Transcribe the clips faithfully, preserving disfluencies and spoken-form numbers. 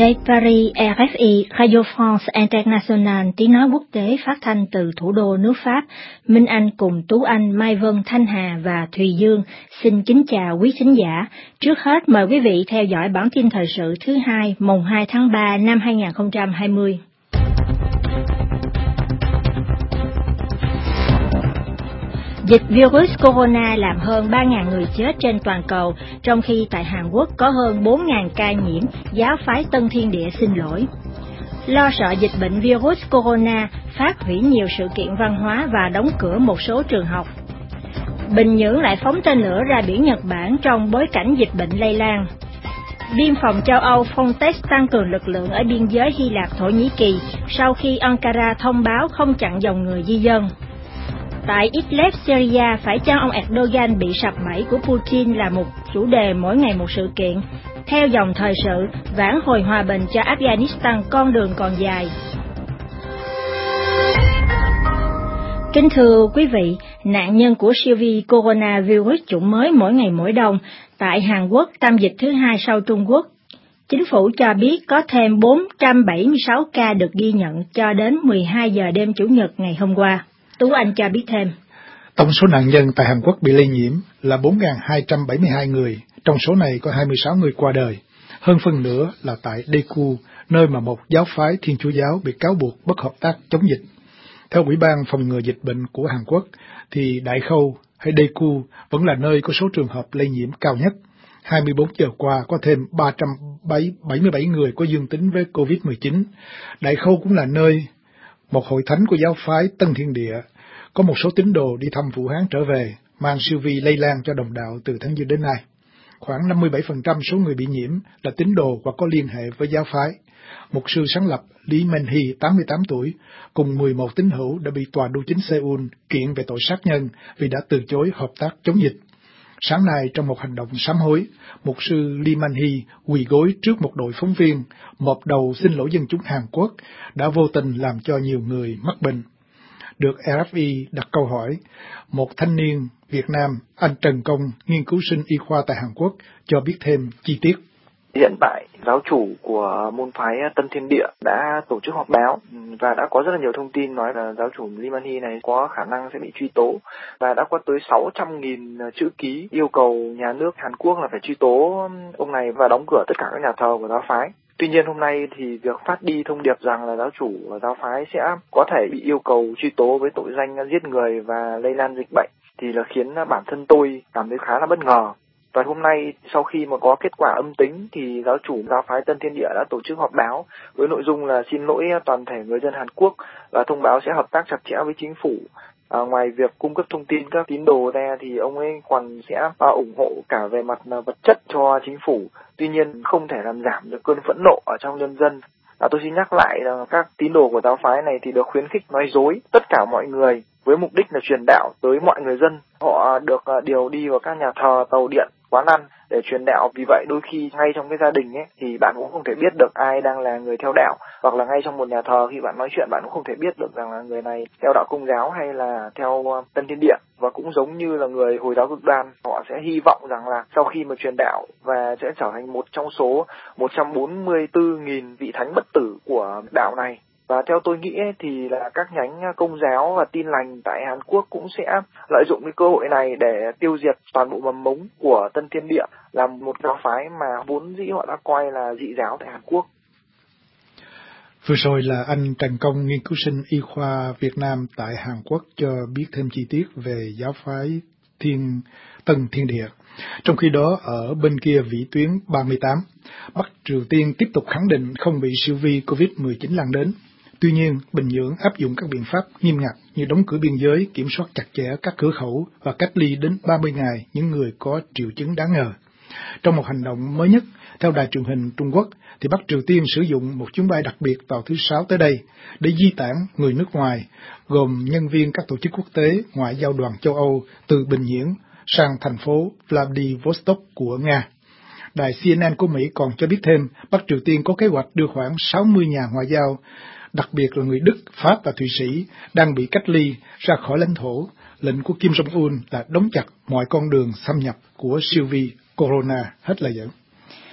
Đây Paris, R F I, Radio France International, tiếng nói quốc tế phát thanh từ thủ đô nước Pháp. Minh Anh cùng Tú Anh, Mai Vân, Thanh Hà và Thùy Dương xin kính chào quý thính giả. Trước hết mời quý vị theo dõi bản tin thời sự thứ hai, mùng hai tháng ba năm hai nghìn không trăm hai mươi. Dịch virus corona làm hơn ba nghìn người chết trên toàn cầu, trong khi tại Hàn Quốc có hơn bốn nghìn ca nhiễm, giáo phái Tân Thiên Địa xin lỗi. Lo sợ dịch bệnh virus corona, phát hủy nhiều sự kiện văn hóa và đóng cửa một số trường học. Bình Nhưỡng lại phóng tên lửa ra biển Nhật Bản trong bối cảnh dịch bệnh lây lan. Biên phòng châu Âu Frontex tăng cường lực lượng ở biên giới Hy Lạp Thổ Nhĩ Kỳ sau khi Ankara thông báo không chặn dòng người di dân. Tại Idlib, Syria, phải chăng ông Erdogan bị sập bẫy của Putin là một chủ đề mỗi ngày một sự kiện. Theo dòng thời sự, vãn hồi hòa bình cho Afghanistan con đường còn dài. Kính thưa quý vị, nạn nhân của siêu vi coronavirus chủng mới mỗi ngày mỗi đông tại Hàn Quốc tâm dịch thứ hai sau Trung Quốc. Chính phủ cho biết có thêm bốn trăm bảy mươi sáu ca được ghi nhận cho đến mười hai giờ đêm Chủ nhật ngày hôm qua. Tú Anh cho biết thêm. Tổng số nạn nhân tại Hàn Quốc bị lây nhiễm là bốn nghìn hai trăm bảy mươi hai người, trong số này có hai mươi sáu người qua đời. Hơn phân nửa là tại Daegu, nơi mà một giáo phái Thiên Chúa giáo bị cáo buộc bất hợp tác chống dịch. Theo Ủy ban phòng ngừa dịch bệnh của Hàn Quốc, thì Đại Khâu hay Daegu vẫn là nơi có số trường hợp lây nhiễm cao nhất. hai mươi bốn giờ qua có thêm ba trăm bảy mươi bảy người có dương tính với covid mười chín. Đại Khâu cũng là nơi một hội thánh của giáo phái Tân Thiên Địa có một số tín đồ đi thăm Vũ Hán trở về, mang siêu vi lây lan cho đồng đạo từ tháng giêng đến nay. Khoảng năm mươi bảy phần trăm số người bị nhiễm là tín đồ hoặc có liên hệ với giáo phái. Mục sư sáng lập Lee Man-hee, tám mươi tám tuổi, cùng mười một tín hữu đã bị tòa đô chính Seoul kiện về tội sát nhân vì đã từ chối hợp tác chống dịch. Sáng nay, trong một hành động sám hối, mục sư Lee Man-hee quỳ gối trước một đội phóng viên, mộp đầu xin lỗi dân chúng Hàn Quốc đã vô tình làm cho nhiều người mắc bệnh. Được R F I đặt câu hỏi, một thanh niên Việt Nam, anh Trần Công, nghiên cứu sinh y khoa tại Hàn Quốc, cho biết thêm chi tiết. Hiện tại, giáo chủ của môn phái Tân Thiên Địa đã tổ chức họp báo và đã có rất là nhiều thông tin nói là giáo chủ Lee Man-hee này có khả năng sẽ bị truy tố, và đã có tới sáu trăm nghìn chữ ký yêu cầu nhà nước Hàn Quốc là phải truy tố ông này và đóng cửa tất cả các nhà thờ của giáo phái. Tuy nhiên hôm nay thì việc phát đi thông điệp rằng là giáo chủ và giáo phái sẽ có thể bị yêu cầu truy tố với tội danh giết người và lây lan dịch bệnh thì là khiến bản thân tôi cảm thấy khá là bất ngờ. Và hôm nay, sau khi mà có kết quả âm tính, thì giáo chủ giáo phái Tân Thiên Địa đã tổ chức họp báo với nội dung là xin lỗi toàn thể người dân Hàn Quốc và thông báo sẽ hợp tác chặt chẽ với chính phủ. À, ngoài việc cung cấp thông tin các tín đồ ra thì ông ấy còn sẽ à, ủng hộ cả về mặt à, vật chất cho chính phủ. Tuy nhiên không thể làm giảm được cơn phẫn nộ ở trong nhân dân. À, tôi xin nhắc lại là các tín đồ của giáo phái này thì được khuyến khích nói dối tất cả mọi người với mục đích là truyền đạo tới mọi người dân. Họ được à, điều đi vào các nhà thờ, tàu điện, quán ăn để truyền đạo. Vì vậy đôi khi ngay trong cái gia đình ấy thì bạn cũng không thể biết được ai đang là người theo đạo, hoặc là ngay trong một nhà thờ khi bạn nói chuyện bạn cũng không thể biết được rằng là người này theo đạo Công giáo hay là theo Tân Thiên Địa. Và cũng giống như là người Hồi giáo cực đoan, họ sẽ hy vọng rằng là sau khi mà truyền đạo và sẽ trở thành một trong số một trăm bốn mươi tư nghìn vị thánh bất tử của đạo này. Và theo tôi nghĩ ấy, thì là các nhánh Công giáo và Tin lành tại Hàn Quốc cũng sẽ lợi dụng cái cơ hội này để tiêu diệt toàn bộ mầm mống của Tân Thiên Địa, là một giáo phái mà vốn dĩ họ đã coi là dị giáo tại Hàn Quốc. Vừa rồi là anh Trần Công, nghiên cứu sinh y khoa Việt Nam tại Hàn Quốc, cho biết thêm chi tiết về giáo phái Thiên Tân Thiên Địa. Trong khi đó, ở bên kia vĩ tuyến ba mươi tám, Bắc Triều Tiên tiếp tục khẳng định không bị siêu vi covid mười chín lan đến. Tuy nhiên, Bình Nhưỡng áp dụng các biện pháp nghiêm ngặt như đóng cửa biên giới, kiểm soát chặt chẽ các cửa khẩu và cách ly đến ba mươi ngày những người có triệu chứng đáng ngờ. Trong một hành động mới nhất, theo đài truyền hình Trung Quốc, thì Bắc Triều Tiên sử dụng một chuyến bay đặc biệt vào thứ Sáu tới đây để di tản người nước ngoài, gồm nhân viên các tổ chức quốc tế, ngoại giao đoàn châu Âu từ Bình Nhưỡng sang thành phố Vladivostok của Nga. Đài C N N của Mỹ còn cho biết thêm, Bắc Triều Tiên có kế hoạch đưa khoảng sáu mươi nhà ngoại giao, đặc biệt là người Đức, Pháp và Thụy Sĩ, đang bị cách ly ra khỏi lãnh thổ. Lệnh của Kim Jong-un là đóng chặt mọi con đường xâm nhập của siêu vi corona. Hết lời dẫn.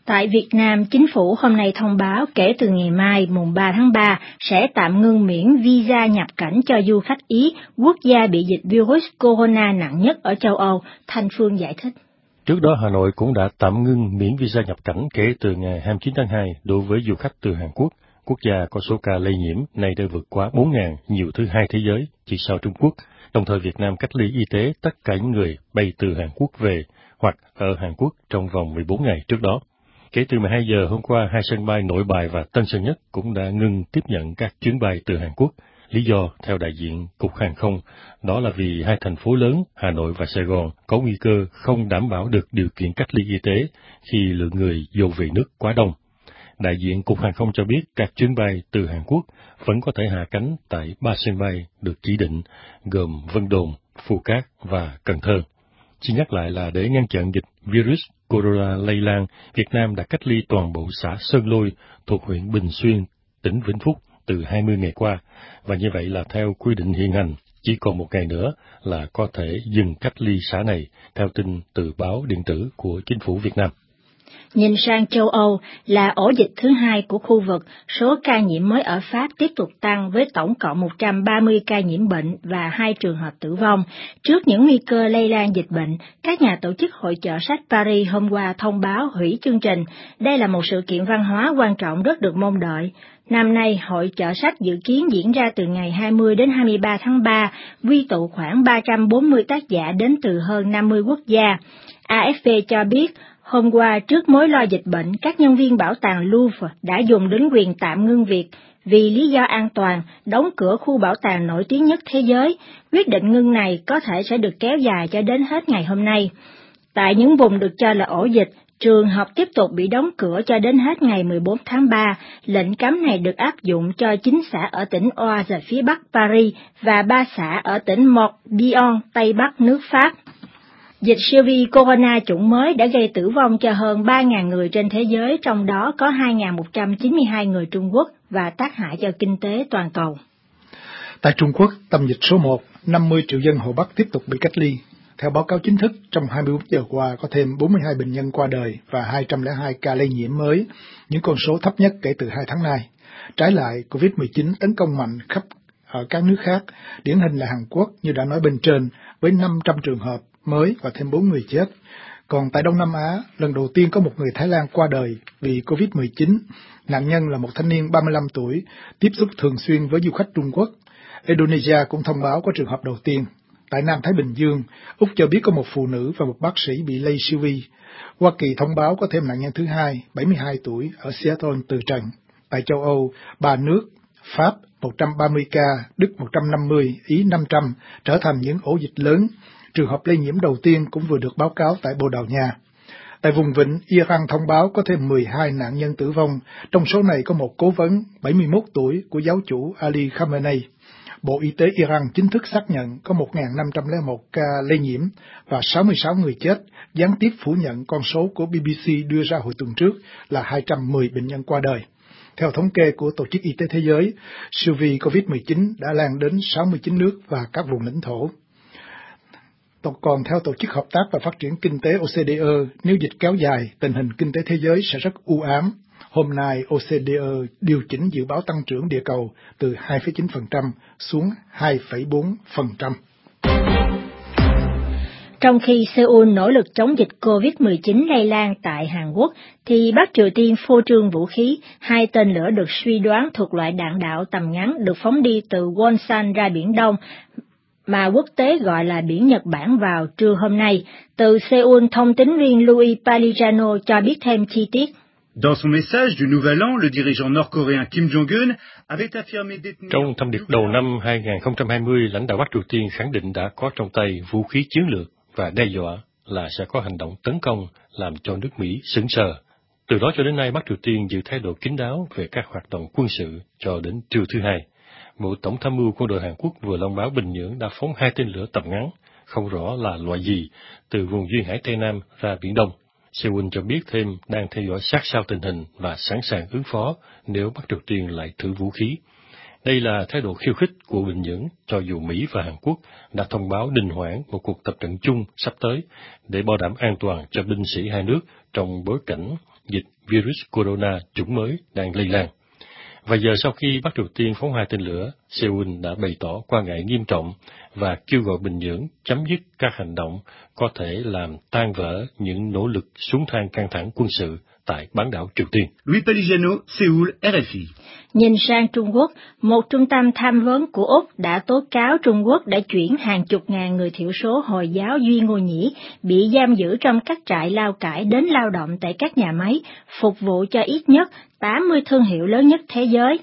Tại Việt Nam, chính phủ hôm nay thông báo kể từ ngày mai, mùng ba tháng ba, sẽ tạm ngưng miễn visa nhập cảnh cho du khách Ý, quốc gia bị dịch virus corona nặng nhất ở châu Âu. Thanh Phương giải thích. Trước đó, Hà Nội cũng đã tạm ngưng miễn visa nhập cảnh kể từ ngày hai mươi chín tháng hai đối với du khách từ Hàn Quốc, quốc gia có số ca lây nhiễm nay đã vượt quá bốn nghìn, nhiều thứ hai thế giới, chỉ sau Trung Quốc. Đồng thời Việt Nam cách ly y tế tất cả những người bay từ Hàn Quốc về hoặc ở Hàn Quốc trong vòng mười bốn ngày trước đó. Kể từ mười hai giờ hôm qua, hai sân bay Nội Bài và Tân Sơn Nhất cũng đã ngừng tiếp nhận các chuyến bay từ Hàn Quốc. Lý do, theo đại diện Cục Hàng không, đó là vì hai thành phố lớn, Hà Nội và Sài Gòn, có nguy cơ không đảm bảo được điều kiện cách ly y tế khi lượng người dồn về nước quá đông. Đại diện Cục Hàng không cho biết các chuyến bay từ Hàn Quốc vẫn có thể hạ cánh tại ba sân bay được chỉ định, gồm Vân Đồn, Phú Cát và Cần Thơ. Xin nhắc lại là để ngăn chặn dịch virus corona lây lan, Việt Nam đã cách ly toàn bộ xã Sơn Lôi thuộc huyện Bình Xuyên, tỉnh Vĩnh Phúc từ hai mươi ngày qua, và như vậy là theo quy định hiện hành, chỉ còn một ngày nữa là có thể dừng cách ly xã này, theo tin từ báo điện tử của chính phủ Việt Nam. Nhìn sang châu Âu là ổ dịch thứ hai của khu vực, số ca nhiễm mới ở Pháp tiếp tục tăng với tổng cộng một trăm ba mươi ca nhiễm bệnh và hai trường hợp tử vong. Trước những nguy cơ lây lan dịch bệnh, các nhà tổ chức Hội chợ sách Paris hôm qua thông báo hủy chương trình. Đây là một sự kiện văn hóa quan trọng rất được mong đợi. Năm nay, Hội chợ sách dự kiến diễn ra từ ngày hai mươi đến hai mươi ba tháng ba, quy tụ khoảng ba trăm bốn mươi tác giả đến từ hơn năm mươi quốc gia. a ép pê cho biết, hôm qua, trước mối lo dịch bệnh, các nhân viên bảo tàng Louvre đã dùng đến quyền tạm ngưng việc vì lý do an toàn, đóng cửa khu bảo tàng nổi tiếng nhất thế giới. Quyết định ngưng này có thể sẽ được kéo dài cho đến hết ngày hôm nay. Tại những vùng được cho là ổ dịch, trường học tiếp tục bị đóng cửa cho đến hết ngày mười bốn tháng ba. Lệnh cấm này được áp dụng cho chín xã ở tỉnh Oise phía bắc Paris và ba xã ở tỉnh Morbihan, Tây Bắc nước Pháp. Dịch siêu vi corona chủng mới đã gây tử vong cho hơn ba nghìn người trên thế giới, trong đó có hai nghìn một trăm chín mươi hai người Trung Quốc và tác hại cho kinh tế toàn cầu. Tại Trung Quốc, tâm dịch số một, năm mươi triệu dân Hồ Bắc tiếp tục bị cách ly. Theo báo cáo chính thức, trong hai mươi bốn giờ qua có thêm bốn mươi hai bệnh nhân qua đời và hai trăm lẻ hai ca lây nhiễm mới, những con số thấp nhất kể từ hai tháng nay. Trái lại, covid mười chín tấn công mạnh khắp ở các nước khác, điển hình là Hàn Quốc như đã nói bên trên, với năm trăm trường hợp mới và thêm bốn người chết. Còn tại Đông Nam Á, lần đầu tiên có một người Thái Lan qua đời vì covid mười chín. Nạn nhân là một thanh niên ba mươi lăm tuổi, tiếp xúc thường xuyên với du khách Trung Quốc. Indonesia cũng thông báo có trường hợp đầu tiên. Tại Nam Thái Bình Dương, Úc cho biết có một phụ nữ và một bác sĩ bị lây siêu vi. Hoa Kỳ thông báo có thêm nạn nhân thứ hai, bảy mươi hai tuổi, ở Seattle từ trần. Tại châu Âu, ba nước, Pháp một trăm ba mươi ca, Đức một trăm năm mươi, Ý năm trăm, trở thành những ổ dịch lớn. Trường hợp lây nhiễm đầu tiên cũng vừa được báo cáo tại Bồ Đào Nha. Tại vùng vịnh, Iran thông báo có thêm mười hai nạn nhân tử vong, trong số này có một cố vấn bảy mươi mốt tuổi của giáo chủ Ali Khamenei. Bộ Y tế Iran chính thức xác nhận có một nghìn năm trăm lẻ một ca lây nhiễm và sáu mươi sáu người chết, gián tiếp phủ nhận con số của bê bê xê đưa ra hồi tuần trước là hai trăm mười bệnh nhân qua đời. Theo thống kê của Tổ chức Y tế Thế giới, siêu vi covid mười chín đã lan đến sáu mươi chín nước và các vùng lãnh thổ. Còn theo Tổ chức Hợp tác và Phát triển Kinh tế O C D E, nếu dịch kéo dài, tình hình kinh tế thế giới sẽ rất u ám. Hôm nay, O C D E điều chỉnh dự báo tăng trưởng địa cầu từ hai phẩy chín phần trăm xuống hai phẩy bốn phần trăm. Trong khi Seoul nỗ lực chống dịch covid mười chín lây lan tại Hàn Quốc, thì Bắc Triều Tiên phô trương vũ khí, hai tên lửa được suy đoán thuộc loại đạn đạo tầm ngắn được phóng đi từ Wonsan ra Biển Đông, mà quốc tế gọi là Biển Nhật Bản vào trưa hôm nay. Từ Seoul, thông tín viên Louis Paligiano cho biết thêm chi tiết. Dans son message du Nouvel An, le dirigeant nord-coréen Kim Jong-un avait affirmé détenir... Trong thông điệp đầu năm hai không hai không, lãnh đạo Bắc Triều Tiên khẳng định đã có trong tay vũ khí chiến lược và đe dọa là sẽ có hành động tấn công làm cho nước Mỹ sững sờ. Từ đó cho đến nay, Bắc Triều Tiên giữ thái độ kín đáo về các hoạt động quân sự cho đến trưa thứ Hai. Bộ Tổng tham mưu quân đội Hàn Quốc vừa loan báo Bình Nhưỡng đã phóng hai tên lửa tầm ngắn, không rõ là loại gì, từ vùng duyên hải Tây Nam ra Biển Đông. Seoul cho biết thêm đang theo dõi sát sao tình hình và sẵn sàng ứng phó nếu Bắc Triều Tiên lại thử vũ khí. Đây là thái độ khiêu khích của Bình Nhưỡng, cho dù Mỹ và Hàn Quốc đã thông báo đình hoãn một cuộc tập trận chung sắp tới để bảo đảm an toàn cho binh sĩ hai nước trong bối cảnh dịch virus corona chủng mới đang lây lan. Vài giờ sau khi Bắc Triều Tiên phóng hai tên lửa, Seoul đã bày tỏ quan ngại nghiêm trọng và kêu gọi Bình Nhưỡng chấm dứt các hành động có thể làm tan vỡ những nỗ lực xuống thang căng thẳng quân sự tại bán đảo Triều Tiên. Louis Paligiano, Séoul, R F I. Nhìn sang Trung Quốc, một trung tâm tham vấn của Úc đã tố cáo Trung Quốc đã chuyển hàng chục ngàn người thiểu số Hồi giáo Duy Ngô Nhĩ bị giam giữ trong các trại lao cải đến lao động tại các nhà máy, phục vụ cho ít nhất tám mươi thương hiệu lớn nhất thế giới.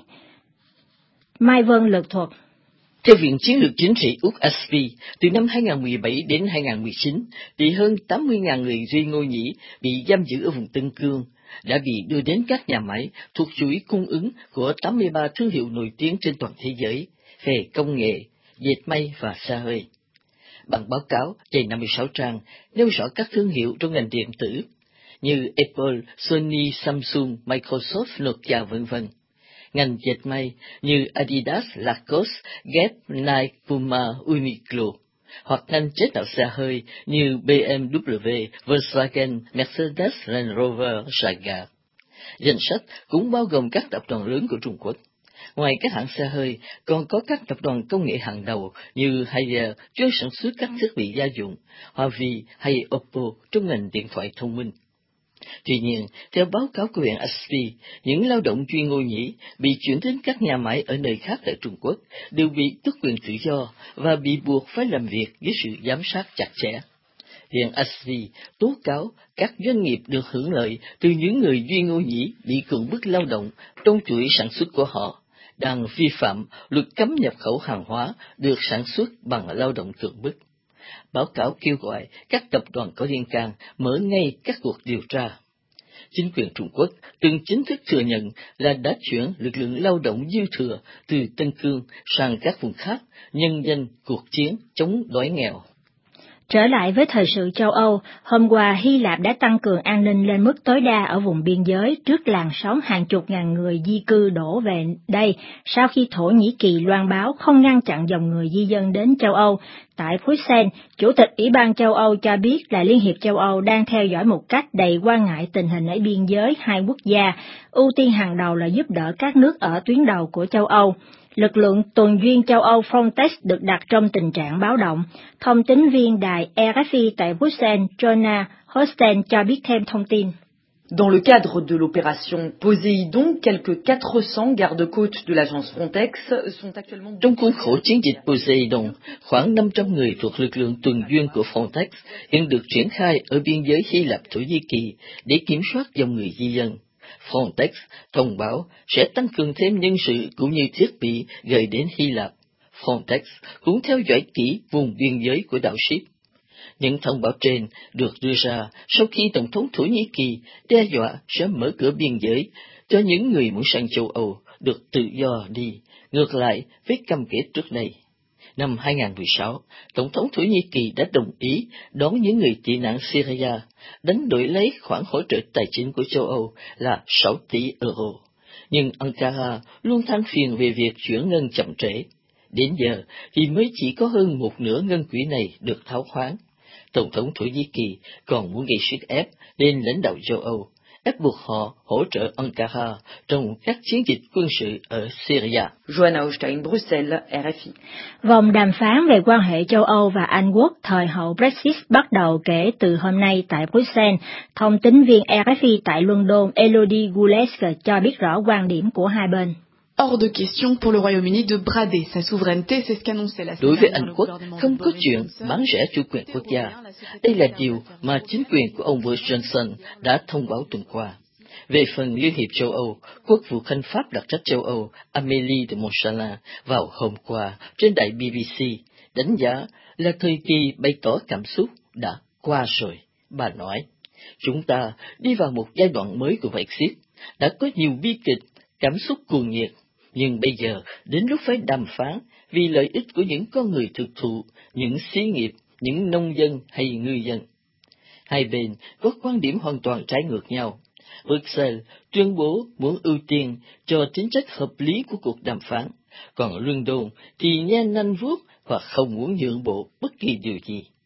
Mai Vân lược thuật. Theo Viện Chiến lược Chính trị Úc A S P I, từ năm hai nghìn không trăm mười bảy đến hai nghìn không trăm mười chín, thì hơn tám mươi nghìn người Duy Ngô Nhĩ bị giam giữ ở vùng Tân Cương đã bị đưa đến các nhà máy thuộc chuỗi cung ứng của tám mươi ba thương hiệu nổi tiếng trên toàn thế giới về công nghệ, dệt may và xa hơi. Bản báo cáo dày năm mươi sáu trang nêu rõ các thương hiệu trong ngành điện tử như Apple, Sony, Samsung, Microsoft, Nokia vân vân. Ngành dệt may như Adidas, Lacoste, Gap, Nike, Puma, Uniqlo, hoặc ngành chế tạo xe hơi như B M W, Volkswagen, Mercedes, Land Rover, Jaguar. Danh sách cũng bao gồm các tập đoàn lớn của Trung Quốc. Ngoài các hãng xe hơi, còn có các tập đoàn công nghệ hàng đầu như Haier chuyên sản xuất các thiết bị gia dụng, Huawei hay Oppo trong ngành điện thoại thông minh. Tuy nhiên, theo báo cáo của Viện A S P I, những lao động Duy Ngô Nhĩ bị chuyển đến các nhà máy ở nơi khác tại Trung Quốc đều bị tước quyền tự do và bị buộc phải làm việc dưới sự giám sát chặt chẽ. Viện A S P I tố cáo các doanh nghiệp được hưởng lợi từ những người Duy Ngô Nhĩ bị cưỡng bức lao động trong chuỗi sản xuất của họ, đang vi phạm luật cấm nhập khẩu hàng hóa được sản xuất bằng lao động cưỡng bức. Báo cáo kêu gọi các tập đoàn có liên can mở ngay các cuộc điều tra. Chính quyền Trung Quốc từng chính thức thừa nhận là đã chuyển lực lượng lao động dư thừa từ Tân Cương sang các vùng khác nhân danh cuộc chiến chống đói nghèo. Trở lại với thời sự châu Âu, hôm qua Hy Lạp đã tăng cường an ninh lên mức tối đa ở vùng biên giới trước làn sóng hàng chục ngàn người di cư đổ về đây sau khi Thổ Nhĩ Kỳ loan báo không ngăn chặn dòng người di dân đến châu Âu. Tại Bruxelles, Chủ tịch Ủy ban châu Âu cho biết là Liên hiệp châu Âu đang theo dõi một cách đầy quan ngại tình hình ở biên giới hai quốc gia, ưu tiên hàng đầu là giúp đỡ các nước ở tuyến đầu của châu Âu. Lực lượng tuần duyên châu Âu Frontex được đặt trong tình trạng báo động. Thông tín viên đài R F I tại Bruxelles, Joanna Hosten cho biết thêm thông tin. Dans le cadre de l'opération Poséidon, quelques quatre cents gardes-côtes de l'agence Frontex sont actuellement... Trong khuôn khổ chiến dịch Poséidon, khoảng năm trăm người thuộc lực lượng tuần duyên của Frontex hiện được triển khai ở biên giới Hy Lạp-Thổ Nhĩ Kỳ để kiểm soát dòng người di dân. Frontex thông báo sẽ tăng cường thêm nhân sự cũng như thiết bị gửi đến Hy Lạp. Frontex cũng theo dõi kỹ vùng biên giới của đảo Ship. Những thông báo trên được đưa ra sau khi Tổng thống Thổ Nhĩ Kỳ đe dọa sẽ mở cửa biên giới cho những người muốn sang châu Âu được tự do đi, ngược lại với cam kết trước đây. Năm hai nghìn không trăm mười sáu, Tổng thống Thổ Nhĩ Kỳ đã đồng ý đón những người tị nạn Syria, đánh đổi lấy khoản hỗ trợ tài chính của châu Âu là sáu tỷ euro. Nhưng Ankara luôn than phiền về việc chuyển ngân chậm trễ. Đến giờ thì mới chỉ có hơn một nửa ngân quỹ này được tháo khoán. Tổng thống Thổ Nhĩ Kỳ còn muốn gây sức ép lên lãnh đạo châu Âu, ép buộc họ hỗ trợ Ankara trong các chiến dịch quân sự ở Syria. Joanna Hosten, Bruxelles, R F I. Vòng đàm phán về quan hệ châu Âu và Anh Quốc thời hậu Brexit bắt đầu kể từ hôm nay tại Bruxelles. Thông tín viên R F I tại London Elodie Goulesk cho biết rõ quan điểm của hai bên. Hors de question pour le Royaume-Uni de brader sa souveraineté, c'est ce qu'annonçait la Đối với Anh Quốc, không có chuyện bán rẻ chủ quyền quốc gia. Đây là điều mà chính quyền của ông Boris Johnson đã thông báo tuần qua. Về phần Liên hiệp châu Âu, Quốc vụ Khanh Pháp đặc trách châu Âu Amélie de Montchalin vào hôm qua trên đài B B C đánh giá là thời kỳ bày tỏ cảm xúc đã qua rồi. Bà nói, chúng ta đi vào một giai đoạn mới của Brexit, đã có nhiều bi kịch, cảm xúc cuồng nhiệt. Nhưng bây giờ, đến lúc phải đàm phán vì lợi ích của những con người thực thụ, những xí nghiệp, những nông dân hay ngư dân. Hai bên có quan điểm hoàn toàn trái ngược nhau. Bruxelles tuyên bố muốn ưu tiên cho tính chất hợp lý của cuộc đàm phán, còn London thì nhe nanh vuốt và không muốn nhượng bộ bất kỳ điều gì.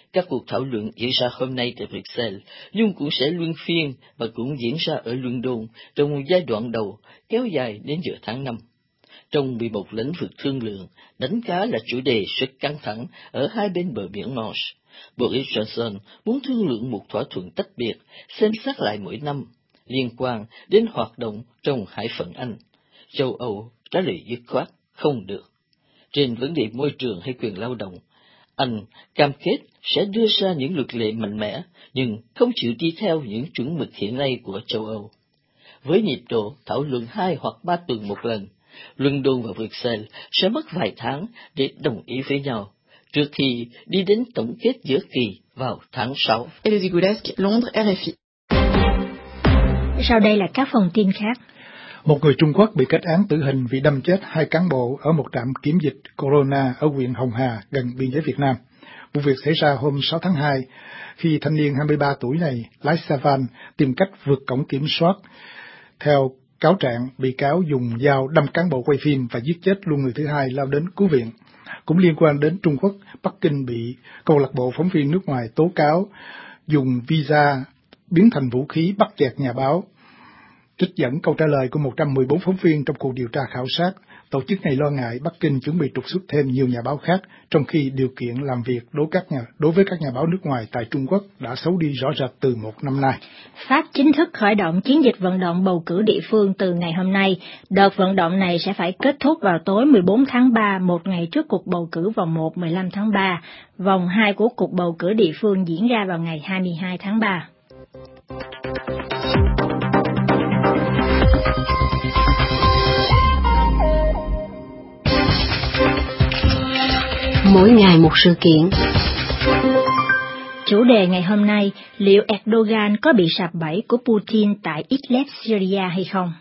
Các cuộc thảo luận diễn ra hôm nay tại Bruxelles, nhưng cũng sẽ luân phiên và cũng diễn ra ở London trong giai đoạn đầu, kéo dài đến giữa tháng năm. Trong mười một lĩnh vực thương lượng, đánh cá là chủ đề rất căng thẳng ở hai bên bờ biển Manche. Boris Johnson muốn thương lượng một thỏa thuận tách biệt, xem xét lại mỗi năm, liên quan đến hoạt động trong hải phận Anh. Châu Âu trả lời dứt khoát, không được. Trên vấn đề môi trường hay quyền lao động, Anh cam kết sẽ đưa ra những luật lệ mạnh mẽ, nhưng không chịu đi theo những chuẩn mực hiện nay của châu Âu. Với nhịp độ thảo luận hai hoặc ba tuần một lần, London và Bruxelles sẽ mất vài tháng để đồng ý với nhau, trước khi đi đến tổng kết giữa kỳ vào tháng sáu. Elodie Goulesque, Londres, R F I. Sau đây là các phần tin khác. Một người Trung Quốc bị kết án tử hình vì đâm chết hai cán bộ ở một trạm kiểm dịch Corona ở huyện Hồng Hà gần biên giới Việt Nam. Vụ việc xảy ra hôm sáu tháng hai khi thanh niên hai mươi ba tuổi này lái xe van tìm cách vượt cổng kiểm soát. Theo cáo trạng, bị cáo dùng dao đâm cán bộ quay phim và giết chết luôn người thứ hai lao đến cứu viện. Cũng liên quan đến Trung Quốc, Bắc Kinh bị câu lạc bộ phóng viên nước ngoài tố cáo dùng visa biến thành vũ khí bắt chẹt nhà báo. Trích dẫn câu trả lời của một trăm mười bốn phóng viên trong cuộc điều tra khảo sát, tổ chức này lo ngại Bắc Kinh chuẩn bị trục xuất thêm nhiều nhà báo khác, trong khi điều kiện làm việc đối, các nhà, đối với các nhà báo nước ngoài tại Trung Quốc đã xấu đi rõ rệt từ một năm nay. Pháp chính thức khởi động chiến dịch vận động bầu cử địa phương từ ngày hôm nay. Đợt vận động này sẽ phải kết thúc vào tối mười bốn tháng ba, một ngày trước cuộc bầu cử vòng một mười lăm tháng ba. Vòng hai của cuộc bầu cử địa phương diễn ra vào ngày hai mươi hai tháng ba. Mỗi ngày một sự kiện. Chủ đề ngày hôm nay, liệu Erdogan có bị sập bẫy của Putin tại Idlib, Syria hay không?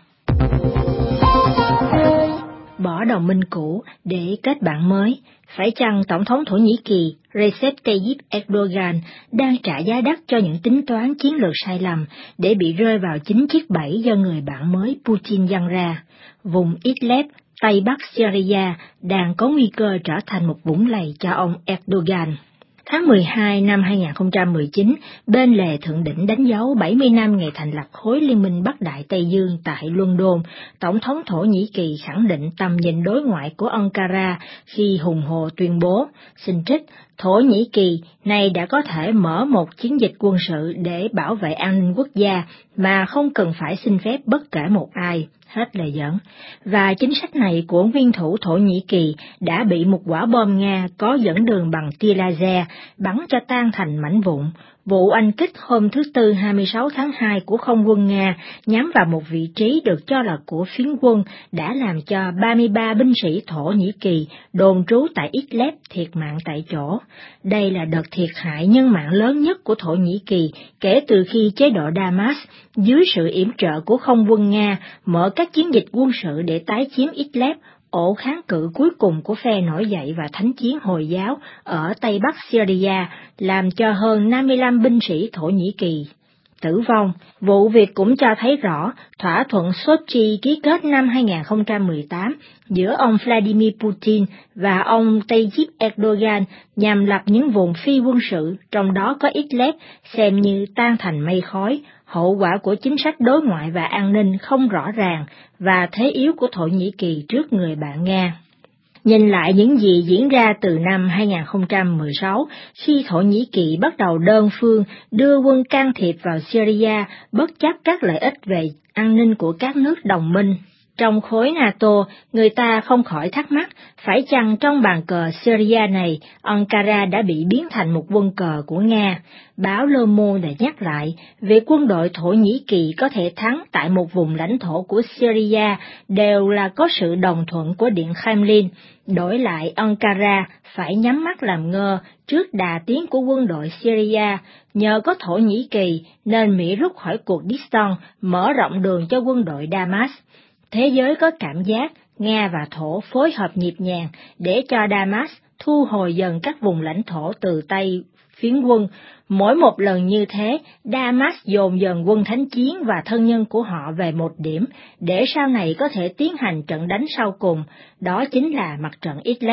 Bỏ đồng minh cũ để kết bạn mới, phải chăng Tổng thống Thổ Nhĩ Kỳ Recep Tayyip Erdogan đang trả giá đắt cho những tính toán chiến lược sai lầm để bị rơi vào chính chiếc bẫy do người bạn mới Putin giăng ra? Vùng Idlib, Tây Bắc Syria đang có nguy cơ trở thành một vũng lầy cho ông Erdogan. Tháng mười hai năm hai nghìn không trăm mười chín, bên lề thượng đỉnh đánh dấu bảy mươi năm ngày thành lập khối liên minh Bắc Đại Tây Dương tại London, Tổng thống Thổ Nhĩ Kỳ khẳng định tầm nhìn đối ngoại của Ankara khi hùng hồ tuyên bố, xin trích, Thổ Nhĩ Kỳ này đã có thể mở một chiến dịch quân sự để bảo vệ an ninh quốc gia mà không cần phải xin phép bất kể một ai. Hết lời dẫn. Và chính sách này của nguyên thủ Thổ Nhĩ Kỳ đã bị một quả bom Nga có dẫn đường bằng tia laser bắn cho tan thành mảnh vụn. Vụ oanh kích hôm thứ Tư hai mươi sáu tháng hai của không quân Nga nhắm vào một vị trí được cho là của phiến quân đã làm cho ba mươi ba binh sĩ Thổ Nhĩ Kỳ đồn trú tại Idlib thiệt mạng tại chỗ. Đây là đợt thiệt hại nhân mạng lớn nhất của Thổ Nhĩ Kỳ kể từ khi chế độ Damas dưới sự yểm trợ của không quân Nga mở các chiến dịch quân sự để tái chiếm Idlib, ổ kháng cự cuối cùng của phe nổi dậy và thánh chiến Hồi giáo ở Tây Bắc Syria, làm cho hơn năm mươi lăm binh sĩ Thổ Nhĩ Kỳ tử vong. Vụ việc cũng cho thấy rõ thỏa thuận Sochi ký kết năm hai nghìn không trăm mười tám giữa ông Vladimir Putin và ông Tayyip Erdogan nhằm lập những vùng phi quân sự, trong đó có Idlib, xem như tan thành mây khói, hậu quả của chính sách đối ngoại và an ninh không rõ ràng và thế yếu của Thổ Nhĩ Kỳ trước người bạn Nga. Nhìn lại những gì diễn ra từ năm hai nghìn không trăm mười sáu, khi Thổ Nhĩ Kỳ bắt đầu đơn phương đưa quân can thiệp vào Syria bất chấp các lợi ích về an ninh của các nước đồng minh trong khối NATO, người ta không khỏi thắc mắc, phải chăng trong bàn cờ Syria này, Ankara đã bị biến thành một quân cờ của Nga? Báo Le Monde đã nhắc lại, việc quân đội Thổ Nhĩ Kỳ có thể thắng tại một vùng lãnh thổ của Syria đều là có sự đồng thuận của Điện Kremlin. Đổi lại, Ankara phải nhắm mắt làm ngơ trước đà tiến của quân đội Syria. Nhờ có Thổ Nhĩ Kỳ nên Mỹ rút khỏi cuộc Diston, mở rộng đường cho quân đội Damas. Thế giới có cảm giác Nga và Thổ phối hợp nhịp nhàng để cho Damas thu hồi dần các vùng lãnh thổ từ tay phiến quân. Mỗi một lần như thế, Damas dồn dần quân thánh chiến và thân nhân của họ về một điểm, để sau này có thể tiến hành trận đánh sau cùng, đó chính là mặt trận Idlib.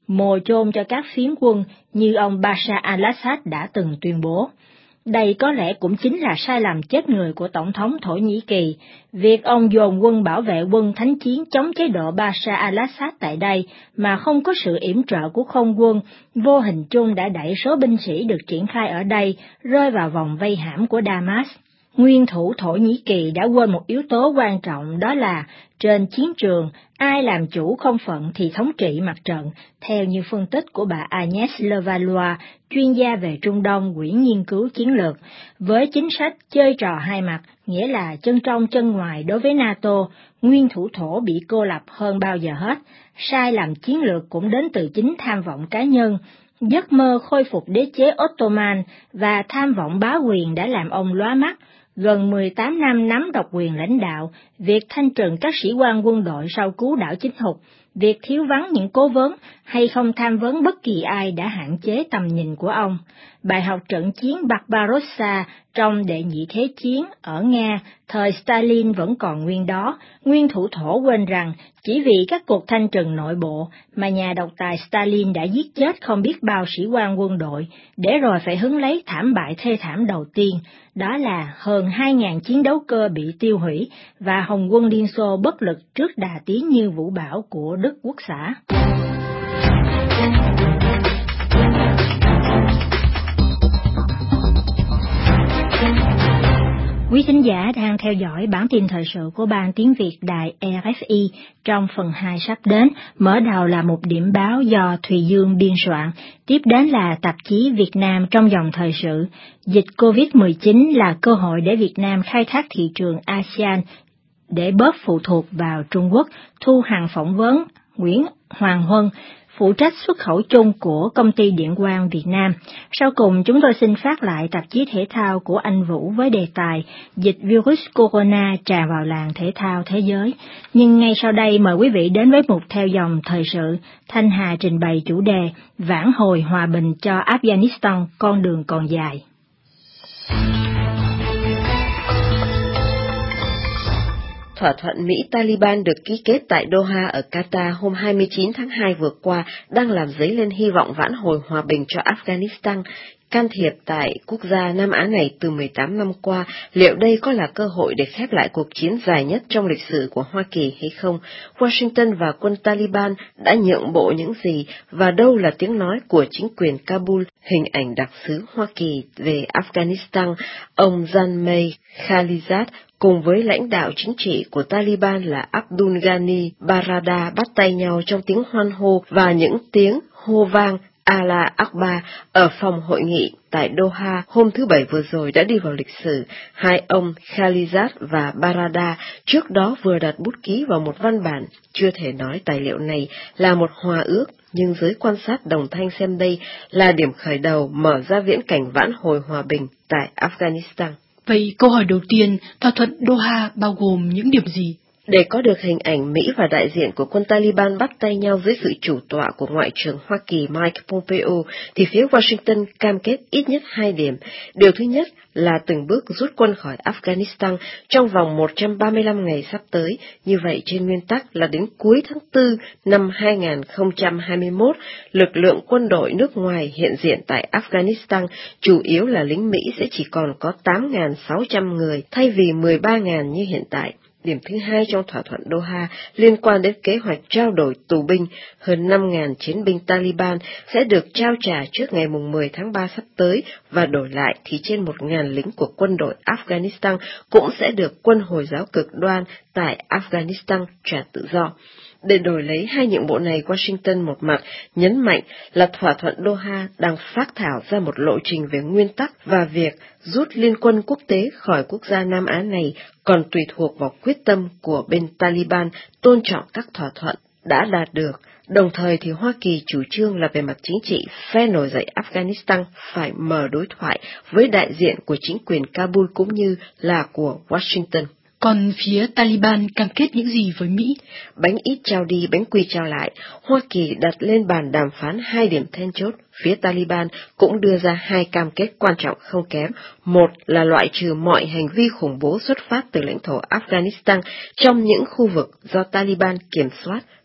mồ chôn cho các phiến quân như ông Bashar al-Assad đã từng tuyên bố. Đây có lẽ cũng chính là sai lầm chết người của Tổng thống Thổ Nhĩ Kỳ. Việc ông dồn quân bảo vệ quân thánh chiến chống chế độ Bashar al-Assad tại đây mà không có sự yểm trợ của không quân, vô hình chung đã đẩy số binh sĩ được triển khai ở đây rơi vào vòng vây hãm của Damas. Nguyên thủ Thổ Nhĩ Kỳ đã quên một yếu tố quan trọng, đó là trên chiến trường, ai làm chủ không phận thì thống trị mặt trận, theo như phân tích của bà Agnès Levallois, chuyên gia về Trung Đông, Quỹ nghiên cứu chiến lược. Với chính sách chơi trò hai mặt, nghĩa là chân trong chân ngoài đối với NATO, nguyên thủ Thổ bị cô lập hơn bao giờ hết. Sai lầm chiến lược cũng đến từ chính tham vọng cá nhân. Giấc mơ khôi phục đế chế Ottoman và tham vọng bá quyền đã làm ông lóa mắt. Gần mười tám năm nắm độc quyền lãnh đạo, việc thanh trừng các sĩ quan quân đội sau cú đảo chính hụt, việc thiếu vắng những cố vấn hay không tham vấn bất kỳ ai đã hạn chế tầm nhìn của ông. Bài học trận chiến Barbarossa trong Đệ nhị Thế chiến ở Nga, thời Stalin vẫn còn nguyên đó. Nguyên thủ Thổ quên rằng chỉ vì các cuộc thanh trừng nội bộ mà nhà độc tài Stalin đã giết chết không biết bao sĩ quan quân đội, để rồi phải hứng lấy thảm bại thê thảm đầu tiên, đó là hơn hai nghìn chiến đấu cơ bị tiêu hủy và Hồng quân Liên Xô bất lực trước đà tiến như vũ bão của Đức Quốc xã. Quý thính giả đang theo dõi bản tin thời sự của Ban Tiếng Việt Đài rờ ép i. Trong phần hai sắp đến, mở đầu là một điểm báo do Thùy Dương biên soạn, tiếp đến là tạp chí Việt Nam trong dòng thời sự. Dịch covid mười chín là cơ hội để Việt Nam khai thác thị trường a sê an để bớt phụ thuộc vào Trung Quốc. Thu Hằng phỏng vấn Nguyễn Hoàng Huân, phụ trách xuất khẩu chung của Công ty Điện quang Việt Nam. Sau cùng, chúng tôi xin phát lại tạp chí thể thao của anh Vũ với đề tài Dịch virus corona tràn vào làng thể thao thế giới. Nhưng ngay sau đây, mời quý vị đến với mục theo dòng thời sự. Thanh Hà trình bày chủ đề Vãn hồi hòa bình cho Afghanistan, con đường còn dài. Thỏa thuận Mỹ-Taliban được ký kết tại Doha ở Qatar hôm hai mươi chín tháng hai vừa qua đang làm dấy lên hy vọng vãn hồi hòa bình cho Afghanistan. Can thiệp tại quốc gia Nam Á này từ mười tám năm qua, liệu đây có là cơ hội để khép lại cuộc chiến dài nhất trong lịch sử của Hoa Kỳ hay không? Washington và quân Taliban đã nhượng bộ những gì, và đâu là tiếng nói của chính quyền Kabul? Hình ảnh đặc sứ Hoa Kỳ về Afghanistan, ông Zalmay Khalilzad, cùng với lãnh đạo chính trị của Taliban là Abdul Ghani Baradar bắt tay nhau trong tiếng hoan hô và những tiếng hô vang Allah Akbar ở phòng hội nghị tại Doha hôm thứ Bảy vừa rồi đã đi vào lịch sử. Hai ông Khalilzad và Baradar trước đó vừa đặt bút ký vào một văn bản. Chưa thể nói tài liệu này là một hòa ước, nhưng giới quan sát đồng thanh xem đây là điểm khởi đầu mở ra viễn cảnh vãn hồi hòa bình tại Afghanistan. Vậy câu hỏi đầu tiên, thỏa thuận Doha bao gồm những điểm gì? Để có được hình ảnh Mỹ và đại diện của quân Taliban bắt tay nhau dưới sự chủ tọa của Ngoại trưởng Hoa Kỳ Mike Pompeo, thì phía Washington cam kết ít nhất hai điểm. Điều thứ nhất là từng bước rút quân khỏi Afghanistan trong vòng một trăm ba mươi lăm ngày sắp tới. Như vậy, trên nguyên tắc là đến cuối tháng tư năm hai nghìn không trăm hai mươi mốt, lực lượng quân đội nước ngoài hiện diện tại Afghanistan, chủ yếu là lính Mỹ, sẽ chỉ còn có tám nghìn sáu trăm người thay vì mười ba nghìn như hiện tại. Điểm thứ hai trong thỏa thuận Doha liên quan đến kế hoạch trao đổi tù binh. Hơn năm nghìn chiến binh Taliban sẽ được trao trả trước ngày mười tháng ba sắp tới, và đổi lại thì trên một nghìn lính của quân đội Afghanistan cũng sẽ được quân Hồi giáo cực đoan tại Afghanistan trả tự do. Để đổi lấy hai nhượng bộ này, Washington một mặt nhấn mạnh là thỏa thuận Doha đang phác thảo ra một lộ trình về nguyên tắc, và việc rút liên quân quốc tế khỏi quốc gia Nam Á này còn tùy thuộc vào quyết tâm của bên Taliban tôn trọng các thỏa thuận đã đạt được. Đồng thời thì Hoa Kỳ chủ trương là về mặt chính trị, phe nổi dậy Afghanistan phải mở đối thoại với đại diện của chính quyền Kabul cũng như là của Washington. Còn phía Taliban cam kết những gì với Mỹ? Bánh ít trao đi, bánh quy trao lại. Hoa Kỳ đặt lên bàn đàm phán hai điểm then chốt. Phía Taliban cũng đưa ra hai cam kết quan trọng không kém. Một là loại trừ mọi hành vi khủng bố xuất phát từ lãnh thổ Afghanistan trong những khu vực do Taliban kiểm soát.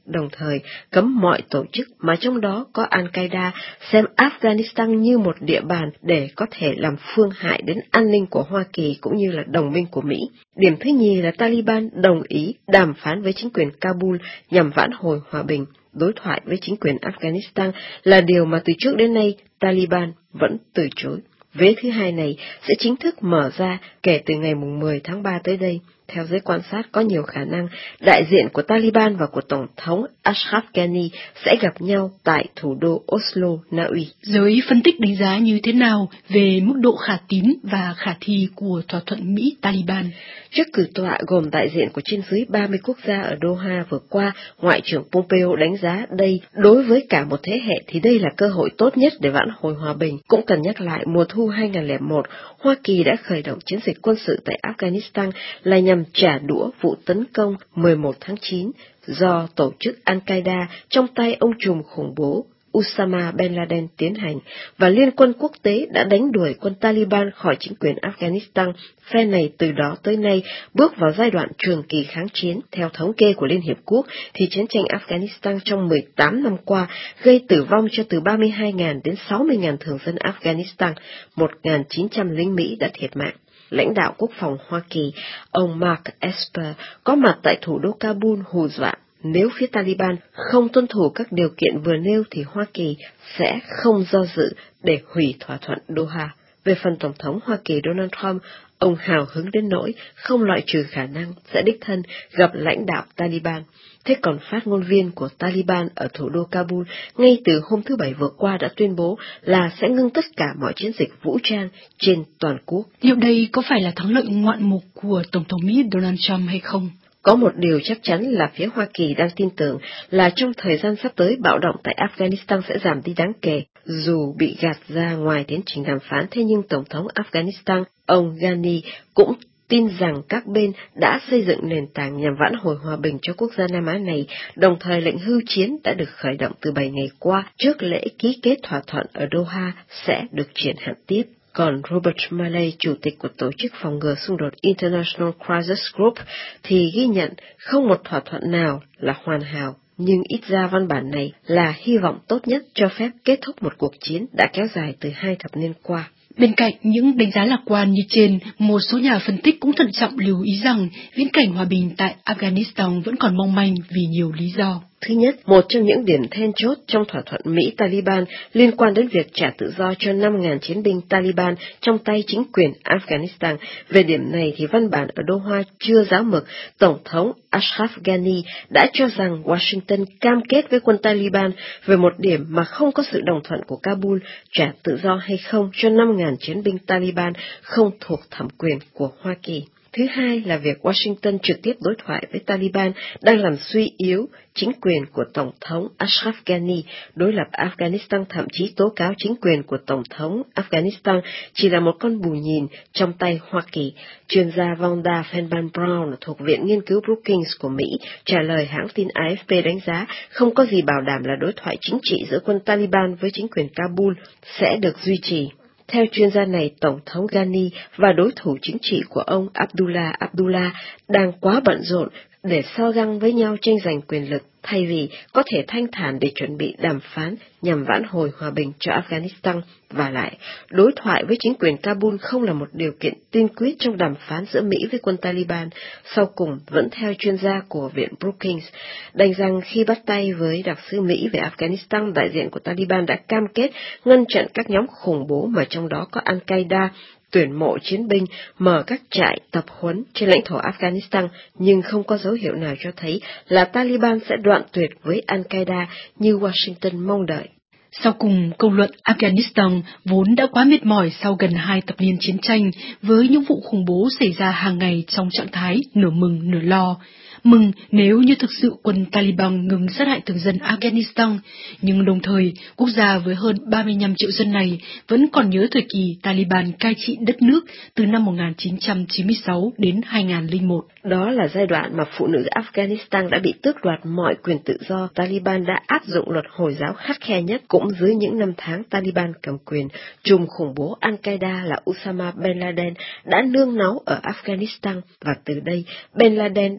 đồng thời cấm mọi tổ chức mà trong đó có Al-Qaeda xem Afghanistan như một địa bàn để có thể làm phương hại đến an ninh của Hoa Kỳ cũng như là đồng minh của Mỹ. Điểm thứ nhì là Taliban đồng ý đàm phán với chính quyền Kabul nhằm vãn hồi hòa bình. Đối thoại với chính quyền Afghanistan là điều mà từ trước đến nay Taliban vẫn từ chối. Vế thứ hai này sẽ chính thức mở ra kể từ ngày mười tháng ba tới đây. Theo giới quan sát, có nhiều khả năng đại diện của Taliban và của Tổng thống Ashraf Ghani sẽ gặp nhau tại thủ đô Oslo, Na Uy. Giới phân tích đánh giá như thế nào về mức độ khả tín và khả thi của thỏa thuận Mỹ-Taliban? Trước cử tọa gồm đại diện của trên dưới ba mươi quốc gia ở Doha vừa qua, Ngoại trưởng Pompeo đánh giá đây đối với cả một thế hệ thì đây là cơ hội tốt nhất để vãn hồi hòa bình. Cũng cần nhắc lại mùa thu hai nghìn lẻ một, Hoa Kỳ đã khởi động chiến dịch quân sự tại Afghanistan là nhằm trả đũa vụ tấn công mười một tháng chín do tổ chức Al-Qaeda trong tay ông trùm khủng bố Osama bin Laden tiến hành, và Liên quân quốc tế đã đánh đuổi quân Taliban khỏi chính quyền Afghanistan. Phe này từ đó tới nay bước vào giai đoạn trường kỳ kháng chiến. Theo thống kê của Liên Hiệp Quốc, thì chiến tranh Afghanistan trong mười tám năm qua gây tử vong cho từ ba mươi hai nghìn đến sáu mươi nghìn thường dân Afghanistan, một nghìn chín trăm lính Mỹ đã thiệt mạng. Lãnh đạo quốc phòng Hoa Kỳ, ông Mark Esper, có mặt tại thủ đô Kabul hù dọa nếu phía Taliban không tuân thủ các điều kiện vừa nêu thì Hoa Kỳ sẽ không do dự để hủy thỏa thuận Doha. Về phần Tổng thống Hoa Kỳ Donald Trump, ông hào hứng đến nỗi không loại trừ khả năng sẽ đích thân gặp lãnh đạo Taliban. Thế còn phát ngôn viên của Taliban ở thủ đô Kabul ngay từ hôm thứ Bảy vừa qua đã tuyên bố là sẽ ngưng tất cả mọi chiến dịch vũ trang trên toàn quốc. Liệu đây có phải là thắng lợi ngoạn mục của Tổng thống Mỹ Donald Trump hay không? Có một điều chắc chắn là phía Hoa Kỳ đang tin tưởng là trong thời gian sắp tới bạo động tại Afghanistan sẽ giảm đi đáng kể. Dù bị gạt ra ngoài tiến trình đàm phán, thế nhưng Tổng thống Afghanistan, ông Ghani, cũng tin rằng các bên đã xây dựng nền tảng nhằm vãn hồi hòa bình cho quốc gia Nam Á này, đồng thời lệnh hưu chiến đã được khởi động từ bảy ngày qua trước lễ ký kết thỏa thuận ở Doha sẽ được triển hạn tiếp. Còn Robert Malley, chủ tịch của Tổ chức Phòng ngừa Xung đột International Crisis Group, thì ghi nhận không một thỏa thuận nào là hoàn hảo, nhưng ít ra văn bản này là hy vọng tốt nhất cho phép kết thúc một cuộc chiến đã kéo dài từ hai thập niên qua. Bên cạnh những đánh giá lạc quan như trên, một số nhà phân tích cũng thận trọng lưu ý rằng viễn cảnh hòa bình tại Afghanistan vẫn còn mong manh vì nhiều lý do. Thứ nhất, một trong những điểm then chốt trong thỏa thuận Mỹ-Taliban liên quan đến việc trả tự do cho năm nghìn chiến binh Taliban trong tay chính quyền Afghanistan. Về điểm này thì văn bản ở Doha chưa giáo mực. Tổng thống Ashraf Ghani đã cho rằng Washington cam kết với quân Taliban về một điểm mà không có sự đồng thuận của Kabul, trả tự do hay không cho năm nghìn chiến binh Taliban không thuộc thẩm quyền của Hoa Kỳ. Thứ hai là việc Washington trực tiếp đối thoại với Taliban đang làm suy yếu chính quyền của Tổng thống Ashraf Ghani. Đối lập Afghanistan thậm chí tố cáo chính quyền của Tổng thống Afghanistan chỉ là một con bù nhìn trong tay Hoa Kỳ. Chuyên gia Vonda Fenban Brown thuộc Viện Nghiên cứu Brookings của Mỹ trả lời hãng tin A F P đánh giá không có gì bảo đảm là đối thoại chính trị giữa quân Taliban với chính quyền Kabul sẽ được duy trì. Theo chuyên gia này, Tổng thống Ghani và đối thủ chính trị của ông Abdullah Abdullah đang quá bận rộn để so găng với nhau tranh giành quyền lực, thay vì có thể thanh thản để chuẩn bị đàm phán nhằm vãn hồi hòa bình cho Afghanistan. Và lại, đối thoại với chính quyền Kabul không là một điều kiện tiên quyết trong đàm phán giữa Mỹ với quân Taliban. Sau cùng, vẫn theo chuyên gia của Viện Brookings, đành rằng khi bắt tay với đặc sứ Mỹ về Afghanistan, đại diện của Taliban đã cam kết ngăn chặn các nhóm khủng bố mà trong đó có Al-Qaeda, tuyển mộ chiến binh, mở các trại tập huấn trên lãnh thổ Afghanistan, nhưng không có dấu hiệu nào cho thấy là Taliban sẽ đoạn tuyệt với Al-Qaeda như Washington mong đợi. Sau cùng, công luận Afghanistan vốn đã quá mệt mỏi sau gần hai thập niên chiến tranh với những vụ khủng bố xảy ra hàng ngày trong trạng thái nửa mừng nửa lo. Mừng nếu như thực sự quân Taliban ngừng sát hại thường dân Afghanistan, nhưng đồng thời quốc gia với hơn ba mươi lăm triệu dân này vẫn còn nhớ thời kỳ Taliban cai trị đất nước từ năm một nghìn chín trăm chín mươi sáu đến hai nghìn lẻ một. Đó là giai đoạn mà phụ nữ Afghanistan đã bị tước đoạt mọi quyền tự do. Taliban đã áp dụng luật Hồi giáo khắt khe nhất. Cũng dưới những năm tháng Taliban cầm quyền, trùm khủng bố Al-Qaeda là Osama bin Laden đã nương náu ở Afghanistan, và từ đây bin Laden đã điều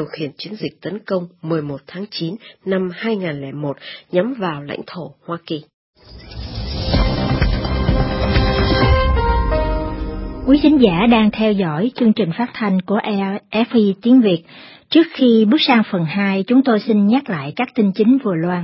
khiển chiến dịch tấn công mười một tháng chín năm hai nghìn không trăm lẻ một nhắm vào lãnh thổ Hoa Kỳ. Quý khán giả đang theo dõi chương trình phát thanh của rờ ép i tiếng Việt. Trước khi bước sang phần hai, chúng tôi xin nhắc lại các tin chính vừa loan.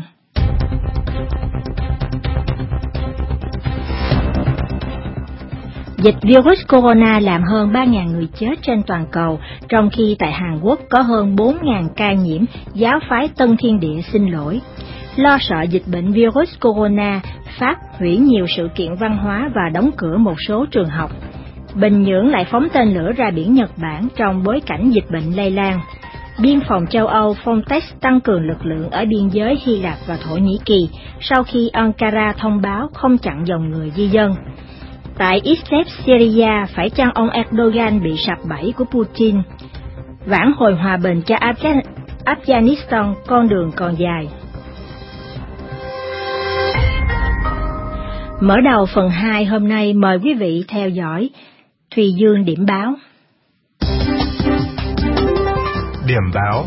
Dịch virus corona làm hơn ba nghìn người chết trên toàn cầu, trong khi tại Hàn Quốc có hơn bốn nghìn ca nhiễm, giáo phái Tân Thiên Địa xin lỗi. Lo sợ dịch bệnh virus corona, Pháp hủy nhiều sự kiện văn hóa và đóng cửa một số trường học. Bình Nhưỡng lại phóng tên lửa ra biển Nhật Bản trong bối cảnh dịch bệnh lây lan. Biên phòng châu Âu Frontex tăng cường lực lượng ở biên giới Hy Lạp và Thổ Nhĩ Kỳ sau khi Ankara thông báo không chặn dòng người di dân. Tại Idlib, Syria, phải chăng ông Erdogan bị sập bẫy của Putin? Vãn hồi hòa bình cho Afghanistan, con đường còn dài. Mở đầu phần hai hôm nay, mời quý vị theo dõi Thùy Dương điểm báo. Điểm báo.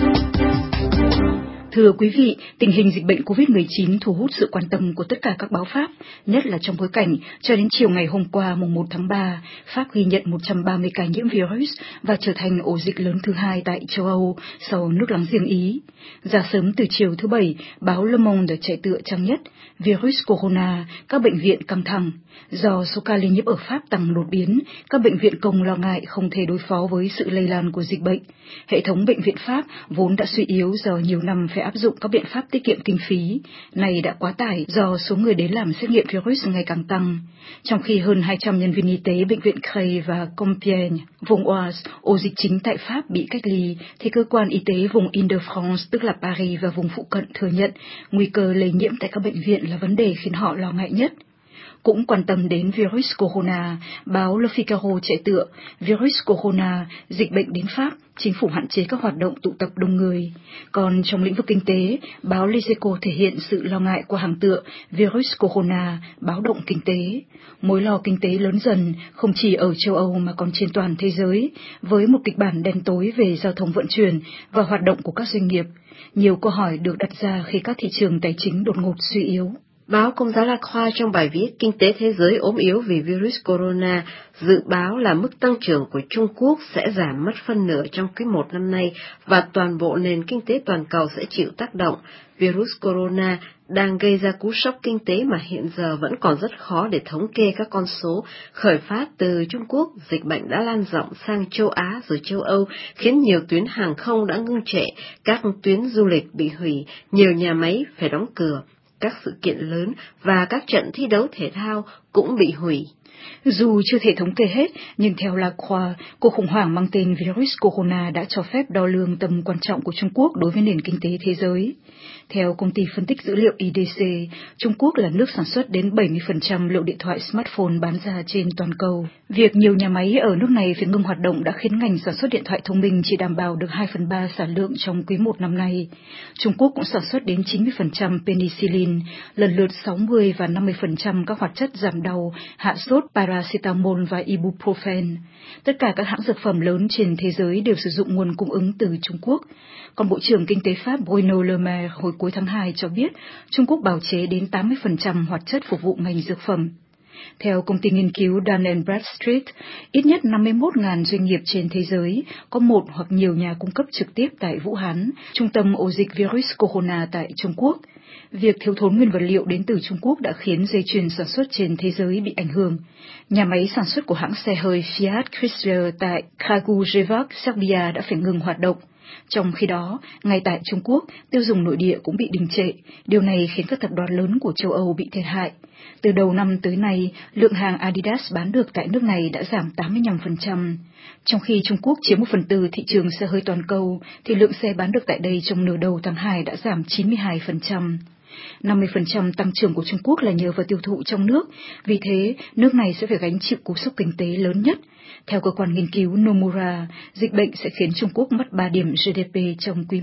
Thưa quý vị, tình hình dịch bệnh covid mười chín thu hút sự quan tâm của tất cả các báo Pháp, nhất là trong bối cảnh cho đến chiều ngày hôm qua mùng một tháng ba, Pháp ghi nhận một trăm ba mươi ca nhiễm virus và trở thành ổ dịch lớn thứ hai tại châu Âu sau nước láng giềng Ý. Ra sớm từ chiều thứ Bảy, báo Le Monde chạy tựa trang nhất, virus corona, các bệnh viện căng thẳng. Do số ca lây nhiễm ở Pháp tăng đột biến, các bệnh viện công lo ngại không thể đối phó với sự lây lan của dịch bệnh. Hệ thống bệnh viện Pháp vốn đã suy yếu do nhiều năm phải áp dụng các biện pháp tiết kiệm kinh phí, này đã quá tải do số người đến làm xét nghiệm virus ngày càng tăng. Trong khi hơn hai trăm nhân viên y tế bệnh viện Creil và Compiègne, vùng Oise, ổ dịch chính tại Pháp bị cách ly, thì cơ quan y tế vùng Île-de-France, tức là Paris và vùng phụ cận thừa nhận nguy cơ lây nhiễm tại các bệnh viện là vấn đề khiến họ lo ngại nhất. Cũng quan tâm đến virus corona, báo Le Figaro chạy tựa, virus corona, dịch bệnh đến Pháp, chính phủ hạn chế các hoạt động tụ tập đông người. Còn trong lĩnh vực kinh tế, báo Les Echos thể hiện sự lo ngại qua hàng tựa, virus corona, báo động kinh tế. Mối lo kinh tế lớn dần, không chỉ ở châu Âu mà còn trên toàn thế giới, với một kịch bản đen tối về giao thông vận chuyển và hoạt động của các doanh nghiệp. Nhiều câu hỏi được đặt ra khi các thị trường tài chính đột ngột suy yếu. Báo Công giáo La Croix trong bài viết Kinh tế thế giới ốm yếu vì virus corona dự báo là mức tăng trưởng của Trung Quốc sẽ giảm mất phân nửa trong quý một năm nay và toàn bộ nền kinh tế toàn cầu sẽ chịu tác động. Virus corona đang gây ra cú sốc kinh tế mà hiện giờ vẫn còn rất khó để thống kê các con số. Khởi phát từ Trung Quốc, dịch bệnh đã lan rộng sang châu Á rồi châu Âu, khiến nhiều tuyến hàng không đã ngưng trệ, các tuyến du lịch bị hủy, nhiều nhà máy phải đóng cửa. Các sự kiện lớn và các trận thi đấu thể thao cũng bị hủy. Dù chưa thể thống kê hết, nhưng theo La Croix, cuộc khủng hoảng mang tên virus corona đã cho phép đo lường tầm quan trọng của Trung Quốc đối với nền kinh tế thế giới. Theo công ty phân tích dữ liệu i đê xê, Trung Quốc là nước sản xuất đến bảy mươi phần trăm lượng điện thoại smartphone bán ra trên toàn cầu. Việc nhiều nhà máy ở nước này phải ngừng hoạt động đã khiến ngành sản xuất điện thoại thông minh chỉ đảm bảo được hai phần ba sản lượng trong quý một năm nay. Trung Quốc cũng sản xuất đến chín mươi phần trăm penicillin, lần lượt sáu mươi và năm mươi phần trăm các hoạt chất giảm đau, hạ sốt, paracetamol và ibuprofen. Tất cả các hãng dược phẩm lớn trên thế giới đều sử dụng nguồn cung ứng từ Trung Quốc. Còn Bộ trưởng Kinh tế Pháp Bruno Le Maire hồi cuối tháng hai cho biết Trung Quốc bào chế đến tám mươi phần trăm hoạt chất phục vụ ngành dược phẩm. Theo công ty nghiên cứu Dun and Bradstreet, ít nhất năm mươi mốt nghìn doanh nghiệp trên thế giới có một hoặc nhiều nhà cung cấp trực tiếp tại Vũ Hán, trung tâm ổ dịch virus corona tại Trung Quốc. Việc thiếu thốn nguyên vật liệu đến từ Trung Quốc đã khiến dây chuyền sản xuất trên thế giới bị ảnh hưởng. Nhà máy sản xuất của hãng xe hơi Fiat Chrysler tại Kragujevac, Serbia đã phải ngừng hoạt động. Trong khi đó, ngay tại Trung Quốc, tiêu dùng nội địa cũng bị đình trệ. Điều này khiến các tập đoàn lớn của châu Âu bị thiệt hại. Từ đầu năm tới nay, lượng hàng Adidas bán được tại nước này đã giảm tám mươi lăm phần trăm. Trong khi Trung Quốc chiếm một phần tư thị trường xe hơi toàn cầu, thì lượng xe bán được tại đây trong nửa đầu tháng hai đã giảm chín mươi hai phần trăm. năm mươi phần trăm tăng trưởng của Trung Quốc là nhờ vào tiêu thụ trong nước, vì thế nước này sẽ phải gánh chịu cú sốc kinh tế lớn nhất. Theo cơ quan nghiên cứu Nomura, dịch bệnh sẽ khiến Trung Quốc mất ba điểm giê đê pê trong quý một.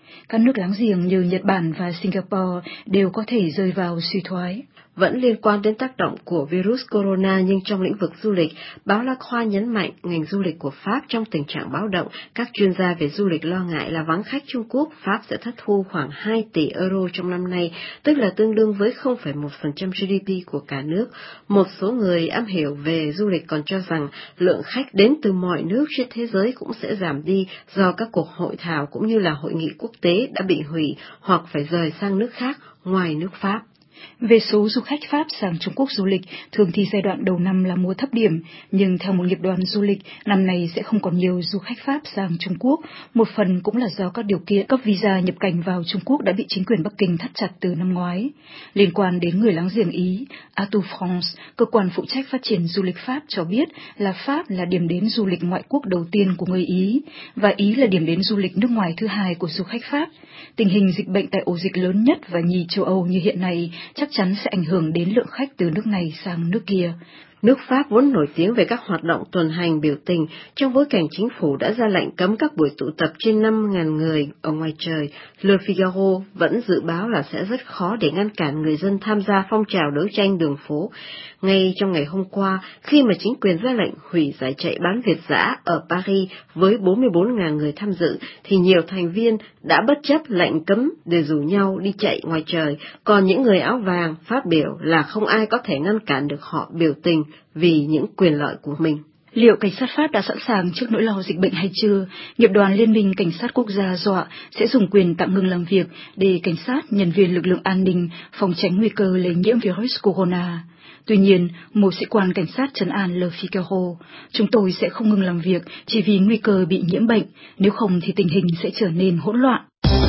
Các nước láng giềng như Nhật Bản và Singapore đều có thể rơi vào suy thoái. Vẫn liên quan đến tác động của virus corona nhưng trong lĩnh vực du lịch, báo La Croix nhấn mạnh ngành du lịch của Pháp trong tình trạng báo động. Các chuyên gia về du lịch lo ngại là vắng khách Trung Quốc, Pháp sẽ thất thu khoảng hai tỷ euro trong năm nay, tức là tương đương với không phẩy một phần trăm giê đê pê của cả nước. Một số người am hiểu về du lịch còn cho rằng lượng khách đến từ mọi nước trên thế giới cũng sẽ giảm đi do các cuộc hội thảo cũng như là hội nghị quốc tế đã bị hủy hoặc phải rời sang nước khác ngoài nước Pháp. Về số du khách Pháp sang Trung Quốc du lịch, thường thì giai đoạn đầu năm là mùa thấp điểm, nhưng theo một nghiệp đoàn du lịch, năm nay sẽ không còn nhiều du khách Pháp sang Trung Quốc, một phần cũng là do các điều kiện cấp visa nhập cảnh vào Trung Quốc đã bị chính quyền Bắc Kinh thắt chặt từ năm ngoái. Liên quan đến người láng giềng Ý, Atour France, cơ quan phụ trách phát triển du lịch Pháp cho biết là Pháp là điểm đến du lịch ngoại quốc đầu tiên của người Ý, và Ý là điểm đến du lịch nước ngoài thứ hai của du khách Pháp. Tình hình dịch bệnh tại ổ dịch lớn nhất và nhì châu Âu như hiện nay chắc chắn sẽ ảnh hưởng đến lượng khách từ nước này sang nước kia. Nước Pháp vốn nổi tiếng về các hoạt động tuần hành biểu tình, trong bối cảnh chính phủ đã ra lệnh cấm các buổi tụ tập trên năm nghìn người ở ngoài trời, Le Figaro vẫn dự báo là sẽ rất khó để ngăn cản người dân tham gia phong trào đấu tranh đường phố. Ngay trong ngày hôm qua, khi mà chính quyền ra lệnh hủy giải chạy bán Việt dã ở Paris với bốn mươi bốn nghìn người tham dự, thì nhiều thành viên đã bất chấp lệnh cấm để rủ nhau đi chạy ngoài trời, còn những người áo vàng phát biểu là không ai có thể ngăn cản được họ biểu tình vì những quyền lợi của mình. Liệu cảnh sát Pháp đã sẵn sàng trước nỗi lo dịch bệnh hay chưa? Nghiệp đoàn Liên minh Cảnh sát Quốc gia dọa sẽ dùng quyền tạm ngừng làm việc để cảnh sát, nhân viên lực lượng an ninh phòng tránh nguy cơ lây nhiễm virus corona. Tuy nhiên, một sĩ quan cảnh sát trấn an Le Figaro, chúng tôi sẽ không ngừng làm việc chỉ vì nguy cơ bị nhiễm bệnh, nếu không thì tình hình sẽ trở nên hỗn loạn.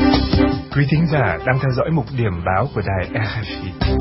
Quý thính giả đang theo dõi mục điểm báo của đài rờ ép i.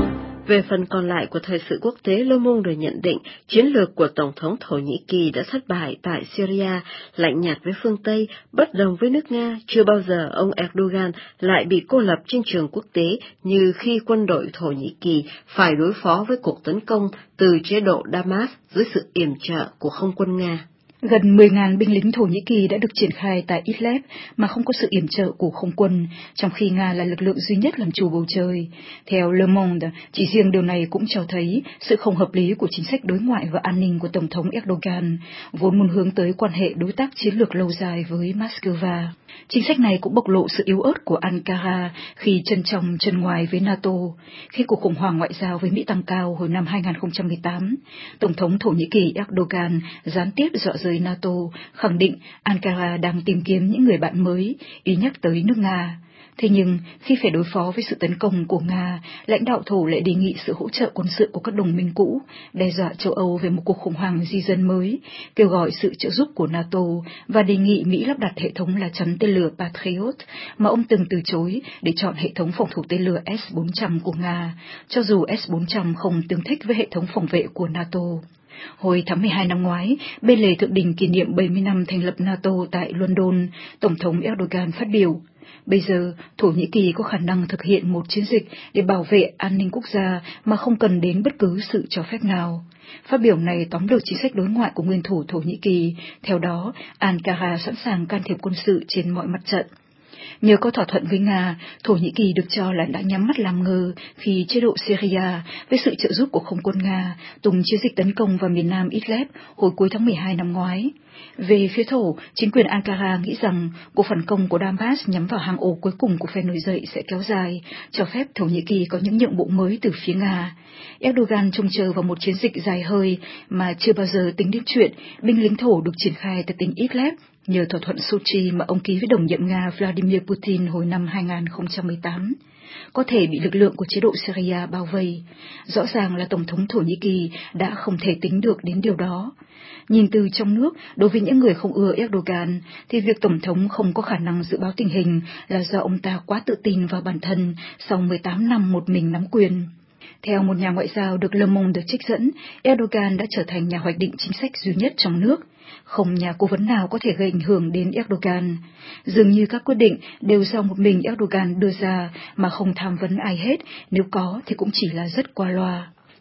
Về phần còn lại của thời sự quốc tế, Le Monde nhận định chiến lược của Tổng thống Thổ Nhĩ Kỳ đã thất bại tại Syria, lạnh nhạt với phương Tây, bất đồng với nước Nga. Chưa bao giờ ông Erdogan lại bị cô lập trên trường quốc tế như khi quân đội Thổ Nhĩ Kỳ phải đối phó với cuộc tấn công từ chế độ Damas dưới sự yểm trợ của không quân Nga. Gần mười nghìn binh lính Thổ Nhĩ Kỳ đã được triển khai tại Idlib mà không có sự yểm trợ của không quân, trong khi Nga là lực lượng duy nhất làm chủ bầu trời. Theo Le Monde, chỉ riêng điều này cũng cho thấy sự không hợp lý của chính sách đối ngoại và an ninh của Tổng thống Erdogan, vốn muốn hướng tới quan hệ đối tác chiến lược lâu dài với Moscow. Chính sách này cũng bộc lộ sự yếu ớt của Ankara khi chân trong chân ngoài với NATO. Khi cuộc khủng hoảng ngoại giao với Mỹ tăng cao hồi năm hai nghìn không trăm mười tám, Tổng thống Thổ Nhĩ Kỳ Erdogan gián tiếp dọa rời NATO, khẳng định Ankara đang tìm kiếm những người bạn mới, ý nhắc tới nước Nga. Thế nhưng, khi phải đối phó với sự tấn công của Nga, lãnh đạo Thổ lại đề nghị sự hỗ trợ quân sự của các đồng minh cũ, đe dọa châu Âu về một cuộc khủng hoảng di dân mới, kêu gọi sự trợ giúp của NATO và đề nghị Mỹ lắp đặt hệ thống lá chắn tên lửa Patriot mà ông từng từ chối để chọn hệ thống phòng thủ tên lửa S bốn trăm của Nga, cho dù S bốn trăm không tương thích với hệ thống phòng vệ của NATO. Hồi tháng mười hai năm ngoái, bên lề thượng đỉnh kỷ niệm bảy mươi năm thành lập NATO tại London, Tổng thống Erdogan phát biểu: Bây giờ, Thổ Nhĩ Kỳ có khả năng thực hiện một chiến dịch để bảo vệ an ninh quốc gia mà không cần đến bất cứ sự cho phép nào. Phát biểu này tóm lược chính sách đối ngoại của nguyên thủ Thổ Nhĩ Kỳ, theo đó, Ankara sẵn sàng can thiệp quân sự trên mọi mặt trận. Nhờ có thỏa thuận với Nga, Thổ Nhĩ Kỳ được cho là đã nhắm mắt làm ngơ khi chế độ Syria, với sự trợ giúp của không quân Nga, tung chiến dịch tấn công vào miền nam Idlib hồi cuối tháng mười hai năm ngoái. Về phía Thổ, chính quyền Ankara nghĩ rằng cuộc phản công của Damas nhắm vào hang ổ cuối cùng của phe nổi dậy sẽ kéo dài, cho phép Thổ Nhĩ Kỳ có những nhượng bộ mới từ phía Nga. Erdogan trông chờ vào một chiến dịch dài hơi mà chưa bao giờ tính đến chuyện binh lính Thổ được triển khai tại tỉnh Idlib nhờ thỏa thuận Sochi mà ông ký với đồng nhiệm Nga Vladimir Putin hồi năm hai nghìn không trăm mười tám. Có thể bị lực lượng của chế độ Syria bao vây. Rõ ràng là Tổng thống Thổ Nhĩ Kỳ đã không thể tính được đến điều đó. Nhìn từ trong nước, đối với những người không ưa Erdogan, thì việc Tổng thống không có khả năng dự báo tình hình là do ông ta quá tự tin vào bản thân sau mười tám năm một mình nắm quyền. Theo một nhà ngoại giao được Le Monde trích dẫn, Erdogan đã trở thành nhà hoạch định chính sách duy nhất trong nước. Không nhà cố vấn nào có thể gây ảnh hưởng đến Erdogan. Dường như các quyết định đều do một mình Erdogan đưa ra mà không tham vấn ai hết, nếu có thì cũng chỉ là rất qua loa.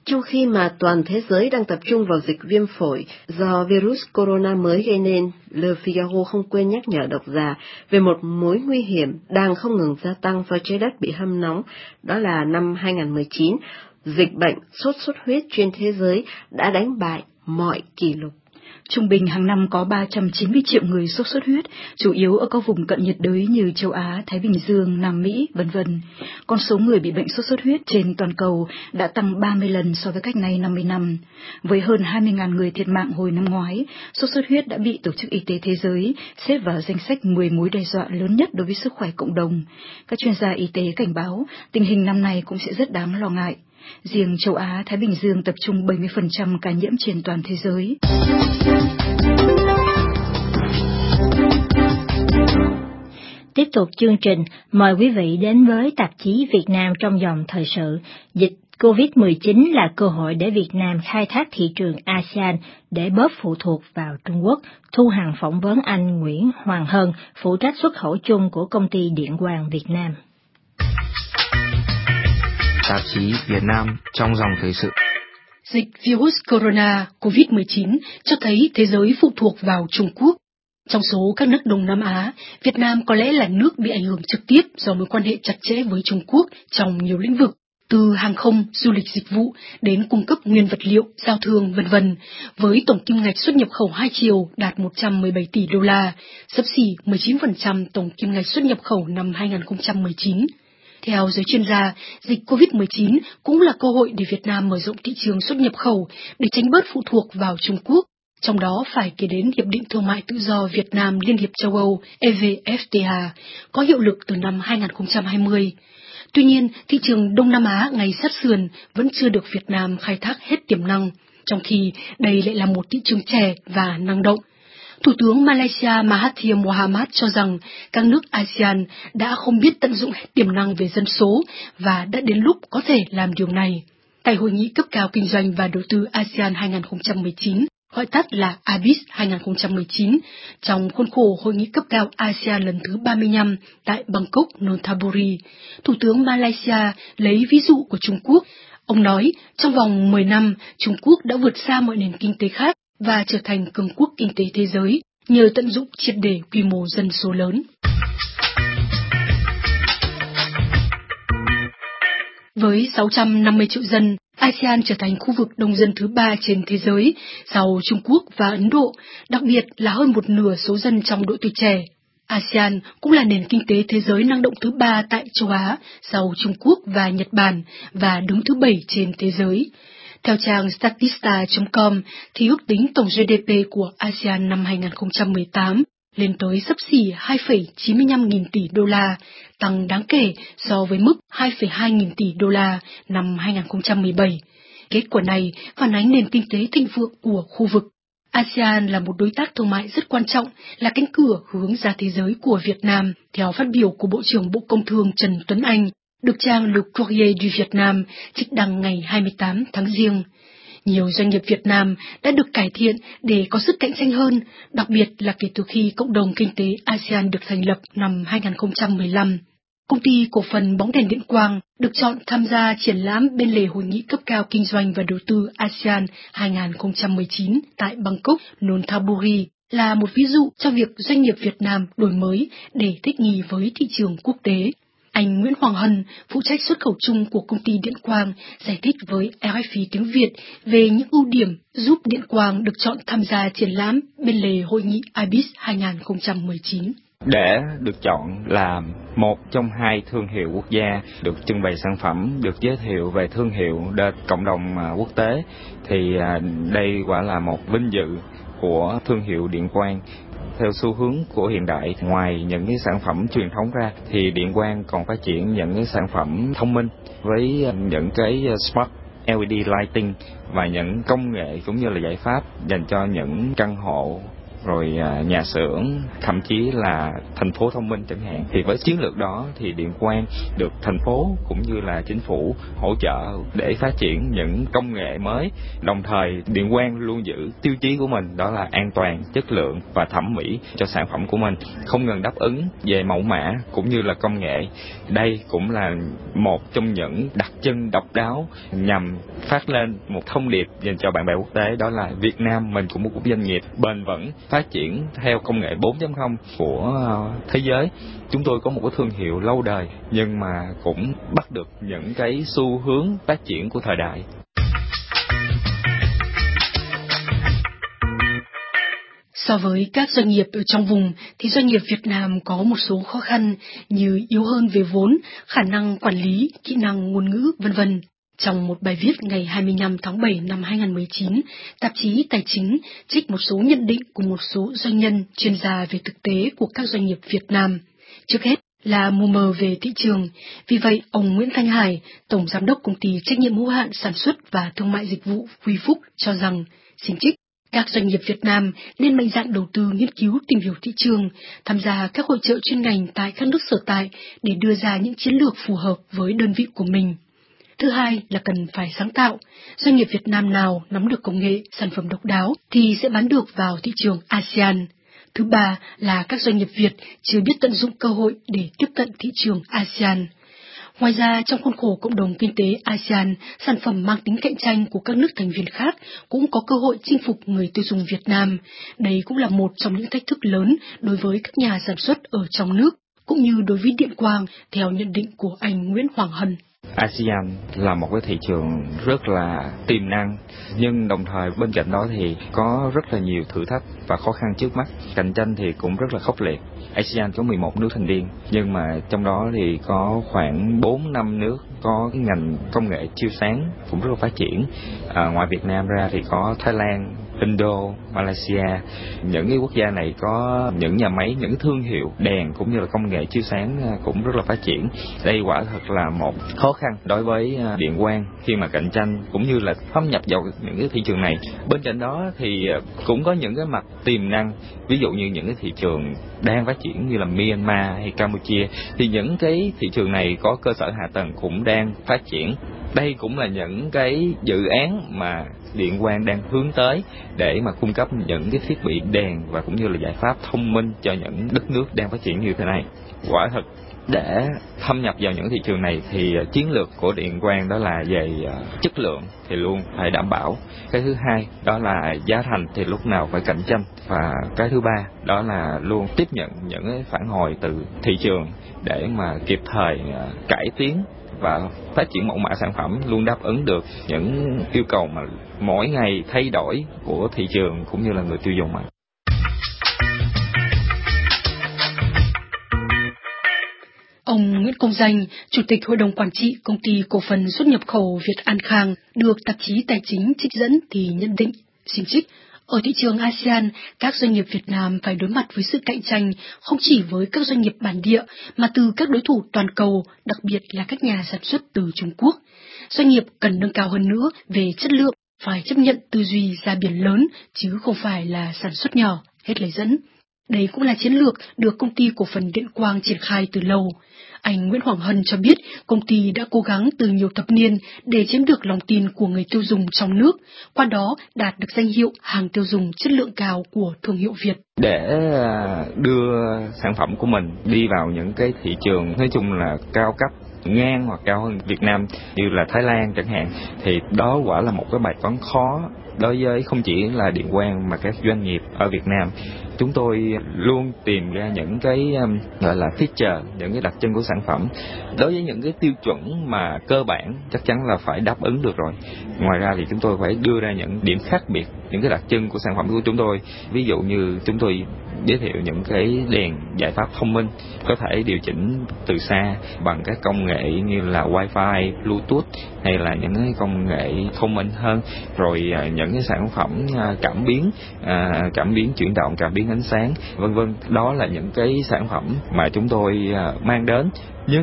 Trong khi mà toàn thế giới đang tập trung vào dịch viêm phổi do virus corona mới gây nên, Le Figaro không quên nhắc nhở độc giả về một mối nguy hiểm đang không ngừng gia tăng do trái đất bị hâm nóng, đó là năm hai không một chín, dịch bệnh sốt xuất huyết trên thế giới đã đánh bại mọi kỷ lục. Trung bình hàng năm có ba trăm chín mươi triệu người sốt xuất huyết, chủ yếu ở các vùng cận nhiệt đới như châu Á, Thái Bình Dương, Nam Mỹ, vân vân. Con số người bị bệnh sốt xuất huyết trên toàn cầu đã tăng ba mươi lần so với cách nay năm mươi năm. Với hơn hai mươi nghìn người thiệt mạng hồi năm ngoái, sốt xuất huyết đã bị Tổ chức Y tế Thế giới xếp vào danh sách mười mối đe dọa lớn nhất đối với sức khỏe cộng đồng. Các chuyên gia y tế cảnh báo tình hình năm nay cũng sẽ rất đáng lo ngại. Riêng châu Á, Thái Bình Dương tập trung bảy mươi phần trăm ca nhiễm trên toàn thế giới. Tiếp tục chương trình, mời quý vị đến với tạp chí Việt Nam trong dòng thời sự. Dịch covid mười chín là cơ hội để Việt Nam khai thác thị trường a sê an để bớt phụ thuộc vào Trung Quốc. Thu Hằng phỏng vấn anh Nguyễn Hoàng Hân, phụ trách xuất khẩu chung của công ty Điện quang Việt Nam. Tạp chí Việt Nam trong dòng thời sự. Dịch virus corona covid mười chín cho thấy thế giới phụ thuộc vào Trung Quốc. Trong số các nước Đông Nam Á, Việt Nam có lẽ là nước bị ảnh hưởng trực tiếp do mối quan hệ chặt chẽ với Trung Quốc trong nhiều lĩnh vực, từ hàng không, du lịch dịch vụ đến cung cấp nguyên vật liệu, giao thương, vân vân, với tổng kim ngạch xuất nhập khẩu hai chiều đạt một trăm mười bảy tỷ đô la, xấp xỉ mười chín phần trăm tổng kim ngạch xuất nhập khẩu năm hai không một chín. Theo giới chuyên gia, dịch covid mười chín cũng là cơ hội để Việt Nam mở rộng thị trường xuất nhập khẩu để tránh bớt phụ thuộc vào Trung Quốc. Trong đó phải kể đến Hiệp định Thương mại Tự do Việt Nam Liên hiệp châu Âu E V F T A có hiệu lực từ năm hai không hai không. Tuy nhiên, thị trường Đông Nam Á ngày sát sườn vẫn chưa được Việt Nam khai thác hết tiềm năng, trong khi đây lại là một thị trường trẻ và năng động. Thủ tướng Malaysia Mahathir Mohamad cho rằng các nước a sê an đã không biết tận dụng hết tiềm năng về dân số và đã đến lúc có thể làm điều này. Tại Hội nghị cấp cao kinh doanh và đầu tư a sê an hai không một chín, gọi tắt là a bê i ét hai không một chín, trong khuôn khổ Hội nghị cấp cao a sê an lần thứ ba mươi lăm tại Bangkok, Nonthaburi, Thủ tướng Malaysia lấy ví dụ của Trung Quốc. Ông nói, trong vòng mười năm, Trung Quốc đã vượt xa mọi nền kinh tế khác và trở thành cường quốc kinh tế thế giới nhờ tận dụng triệt để quy mô dân số lớn. Với sáu trăm năm mươi triệu dân, a sê an trở thành khu vực đông dân thứ ba trên thế giới, sau Trung Quốc và Ấn Độ, đặc biệt là hơn một nửa số dân trong độ tuổi trẻ. a sê an cũng là nền kinh tế thế giới năng động thứ ba tại châu Á, sau Trung Quốc và Nhật Bản, và đứng thứ bảy trên thế giới. Theo trang Statista chấm com, thì ước tính tổng giê đê pê của a sê an năm hai không một tám lên tới xấp xỉ hai phẩy chín mươi lăm nghìn tỷ đô la, tăng đáng kể so với mức hai phẩy hai nghìn tỷ đô la năm hai không một bảy. Kết quả này phản ánh nền kinh tế thịnh vượng của khu vực. a sê an là một đối tác thương mại rất quan trọng, là cánh cửa hướng ra thế giới của Việt Nam, theo phát biểu của Bộ trưởng Bộ Công Thương Trần Tuấn Anh, được trang Le Courrier du Việt Nam trích đăng ngày hai mươi tám tháng Giêng. Nhiều doanh nghiệp Việt Nam đã được cải thiện để có sức cạnh tranh hơn, đặc biệt là kể từ khi Cộng đồng Kinh tế a sê an được thành lập năm hai không một lăm. Công ty cổ phần bóng đèn Điện quang được chọn tham gia triển lãm bên lề Hội nghị cấp cao kinh doanh và đầu tư a sê an hai không một chín tại Bangkok, Nonthaburi là một ví dụ cho việc doanh nghiệp Việt Nam đổi mới để thích nghi với thị trường quốc tế. Anh Nguyễn Hoàng Hân, phụ trách xuất khẩu chung của công ty Điện quang, giải thích với rờ ép pê tiếng Việt về những ưu điểm giúp Điện quang được chọn tham gia triển lãm bên lề Hội nghị a bê i ét hai không một chín. Để được chọn là một trong hai thương hiệu quốc gia được trưng bày sản phẩm, được giới thiệu về thương hiệu đến cộng đồng quốc tế, thì đây quả là một vinh dự của thương hiệu Điện quang. Theo xu hướng của hiện đại, ngoài những cái sản phẩm truyền thống ra thì Điện quang còn phát triển những cái sản phẩm thông minh với những cái smart lờ e đê lighting và những công nghệ cũng như là giải pháp dành cho những căn hộ rồi nhà xưởng, thậm chí là thành phố thông minh chẳng hạn. Thì với chiến lược đó thì Điện Quang được thành phố cũng như là chính phủ hỗ trợ để phát triển những công nghệ mới. Đồng thời Điện Quang luôn giữ tiêu chí của mình, đó là an toàn, chất lượng và thẩm mỹ cho sản phẩm của mình, không ngừng đáp ứng về mẫu mã cũng như là công nghệ. Đây cũng là một trong những đặc trưng độc đáo nhằm phát lên một thông điệp dành cho bạn bè quốc tế, đó là Việt Nam mình cũng một doanh nghiệp bền vững, phát triển theo công nghệ bốn chấm không của thế giới. Chúng tôi có một cái thương hiệu lâu đời nhưng mà cũng bắt được những cái xu hướng phát triển của thời đại. So với các doanh nghiệp ở trong vùng thì doanh nghiệp Việt Nam có một số khó khăn như yếu hơn về vốn, khả năng quản lý, kỹ năng ngôn ngữ, vân vân. Trong một bài viết ngày hai mươi lăm tháng bảy năm hai nghìn không trăm mười chín, tạp chí Tài chính trích một số nhận định của một số doanh nhân, chuyên gia về thực tế của các doanh nghiệp Việt Nam. Trước hết là mù mờ về thị trường. Vì vậy, ông Nguyễn Thanh Hải, Tổng Giám đốc Công ty Trách nhiệm hữu hạn Sản xuất và Thương mại Dịch vụ Huy Phúc cho rằng, xin trích, các doanh nghiệp Việt Nam nên mạnh dạn đầu tư nghiên cứu tìm hiểu thị trường, tham gia các hội chợ chuyên ngành tại các nước sở tại để đưa ra những chiến lược phù hợp với đơn vị của mình. Thứ hai là cần phải sáng tạo. Doanh nghiệp Việt Nam nào nắm được công nghệ, sản phẩm độc đáo thì sẽ bán được vào thị trường a sê an. Thứ ba là các doanh nghiệp Việt chưa biết tận dụng cơ hội để tiếp cận thị trường a sê an. Ngoài ra, trong khuôn khổ cộng đồng kinh tế a sê an, sản phẩm mang tính cạnh tranh của các nước thành viên khác cũng có cơ hội chinh phục người tiêu dùng Việt Nam. Đây cũng là một trong những thách thức lớn đối với các nhà sản xuất ở trong nước, cũng như đối với Điện Quang, theo nhận định của anh Nguyễn Hoàng Hân. a sê an là một cái thị trường rất là tiềm năng, nhưng đồng thời bên cạnh đó thì có rất là nhiều thử thách và khó khăn trước mắt. Cạnh tranh thì cũng rất là khốc liệt. a sê an có mười một nước thành viên, nhưng mà trong đó thì có khoảng bốn năm nước có cái ngành công nghệ chiếu sáng cũng rất là phát triển. À, ngoài Việt Nam ra thì có Thái Lan, Indo, Malaysia. Những cái quốc gia này có những nhà máy, những thương hiệu đèn cũng như là công nghệ chiếu sáng cũng rất là phát triển. Đây quả thật là một khó khăn đối với Điện Quang khi mà cạnh tranh cũng như là thâm nhập vào những cái thị trường này. Bên cạnh đó thì cũng có những cái mặt tiềm năng, ví dụ như những cái thị trường đang phát triển như là Myanmar hay Campuchia, thì những cái thị trường này có cơ sở hạ tầng cũng đang phát triển. Đây cũng là những cái dự án mà Điện Quang đang hướng tới để mà cung cấp những cái thiết bị đèn và cũng như là giải pháp thông minh cho những đất nước đang phát triển như thế này. Quả thật để thâm nhập vào những thị trường này thì chiến lược của Điện Quang đó là về chất lượng thì luôn phải đảm bảo. Cái thứ hai đó là giá thành thì lúc nào phải cạnh tranh, và cái thứ ba đó là luôn tiếp nhận những cái phản hồi từ thị trường để mà kịp thời cải tiến và phát triển mẫu mã sản phẩm luôn đáp ứng được những yêu cầu mà mỗi ngày thay đổi của thị trường cũng như là người tiêu dùng. Ông Nguyễn Công Danh, Chủ tịch Hội đồng Quản trị Công ty Cổ phần Xuất nhập khẩu Việt An Khang, được tạp chí Tài chính trích dẫn thì nhận định, xin trích, ở thị trường a sê an, các doanh nghiệp Việt Nam phải đối mặt với sự cạnh tranh không chỉ với các doanh nghiệp bản địa mà từ các đối thủ toàn cầu, đặc biệt là các nhà sản xuất từ Trung Quốc. Doanh nghiệp cần nâng cao hơn nữa về chất lượng, phải chấp nhận tư duy ra biển lớn chứ không phải là sản xuất nhỏ, hết lời dẫn. Đây cũng là chiến lược được công ty cổ phần Điện Quang triển khai từ lâu. Anh Nguyễn Hoàng Hân cho biết công ty đã cố gắng từ nhiều thập niên để chiếm được lòng tin của người tiêu dùng trong nước, qua đó đạt được danh hiệu hàng tiêu dùng chất lượng cao của thương hiệu Việt. Để đưa sản phẩm của mình đi vào những cái thị trường nói chung là cao cấp, ngang hoặc cao hơn Việt Nam như là Thái Lan chẳng hạn, thì đó quả là một cái bài toán khó đối với không chỉ là Điện Quang mà các doanh nghiệp ở Việt Nam. Chúng tôi luôn tìm ra những cái um, gọi là feature, những cái đặc trưng của sản phẩm. Đối với những cái tiêu chuẩn mà cơ bản chắc chắn là phải đáp ứng được rồi. Ngoài ra thì chúng tôi phải đưa ra những điểm khác biệt, những cái đặc trưng của sản phẩm của chúng tôi. Ví dụ như chúng tôi giới thiệu những cái đèn giải pháp thông minh có thể điều chỉnh từ xa bằng các công nghệ như là Wi-Fi, Bluetooth hay là những cái công nghệ thông minh hơn. Rồi những cái sản phẩm cảm biến, cảm biến chuyển động, cảm biến ánh sáng, vân vân. Đó là những cái sản phẩm mà chúng tôi mang đến. Nhưng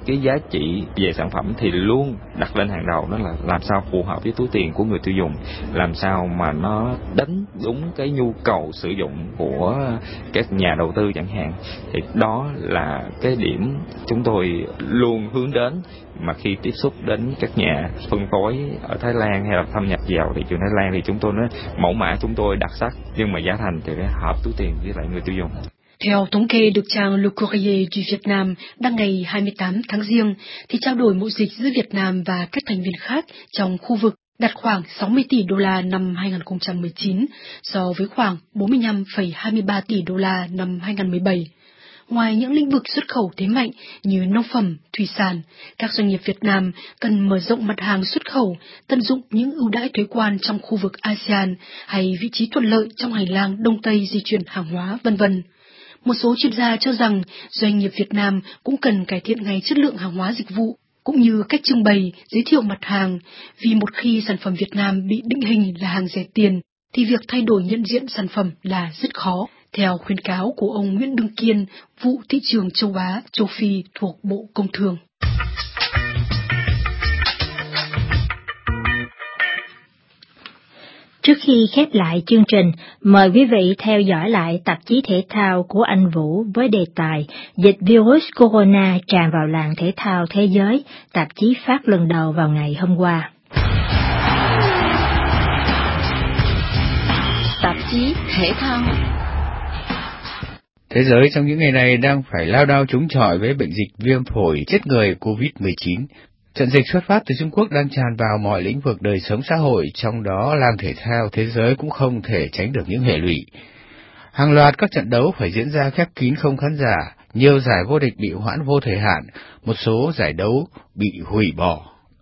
cái giá trị về sản phẩm thì luôn đặt lên hàng đầu, đó là làm sao phù hợp với túi tiền của người tiêu dùng, làm sao mà nó đánh đúng cái nhu cầu sử dụng của các nhà đầu tư chẳng hạn. Thì đó là cái điểm chúng tôi luôn hướng đến mà khi tiếp xúc đến các nhà phân phối ở Thái Lan hay là thâm nhập vào thị trường Thái Lan, thì chúng tôi nói mẫu mã chúng tôi đặc sắc nhưng mà giá thành thì phải hợp túi tiền với lại người tiêu dùng. Theo thống kê được trang Le Courrier du Việt Nam đăng ngày hai mươi tám tháng Giêng, thì trao đổi mậu dịch giữa Việt Nam và các thành viên khác trong khu vực đạt khoảng sáu mươi tỷ đô la năm hai nghìn không trăm mười chín, so với khoảng bốn mươi lăm phẩy hai mươi ba tỷ đô la năm hai nghìn không trăm mười bảy. Ngoài những lĩnh vực xuất khẩu thế mạnh như nông phẩm, thủy sản, các doanh nghiệp Việt Nam cần mở rộng mặt hàng xuất khẩu, tận dụng những ưu đãi thuế quan trong khu vực a sê an hay vị trí thuận lợi trong hành lang Đông Tây di chuyển hàng hóa, vân vân. Một số chuyên gia cho rằng doanh nghiệp Việt Nam cũng cần cải thiện ngay chất lượng hàng hóa dịch vụ, cũng như cách trưng bày, giới thiệu mặt hàng, vì một khi sản phẩm Việt Nam bị định hình là hàng rẻ tiền, thì việc thay đổi nhận diện sản phẩm là rất khó, theo khuyến cáo của ông Nguyễn Đương Kiên, vụ thị trường châu Á, châu Phi thuộc Bộ Công Thương. Trước khi khép lại chương trình, mời quý vị theo dõi lại tạp chí thể thao của anh Vũ với đề tài Dịch virus corona tràn vào làng thể thao thế giới, tạp chí phát lần đầu vào ngày hôm qua. Tạp chí thể thao. Thế giới trong những ngày này đang phải lao đao chống chọi với bệnh dịch viêm phổi chết người covid mười chín. Trận dịch xuất phát từ Trung Quốc đang tràn vào mọi lĩnh vực đời sống xã hội, trong đó làng thể thao thế giới cũng không thể tránh được những hệ lụy. Hàng loạt các trận đấu phải diễn ra khép kín không khán giả, nhiều giải vô địch bị hoãn vô thời hạn, một số giải đấu bị hủy bỏ.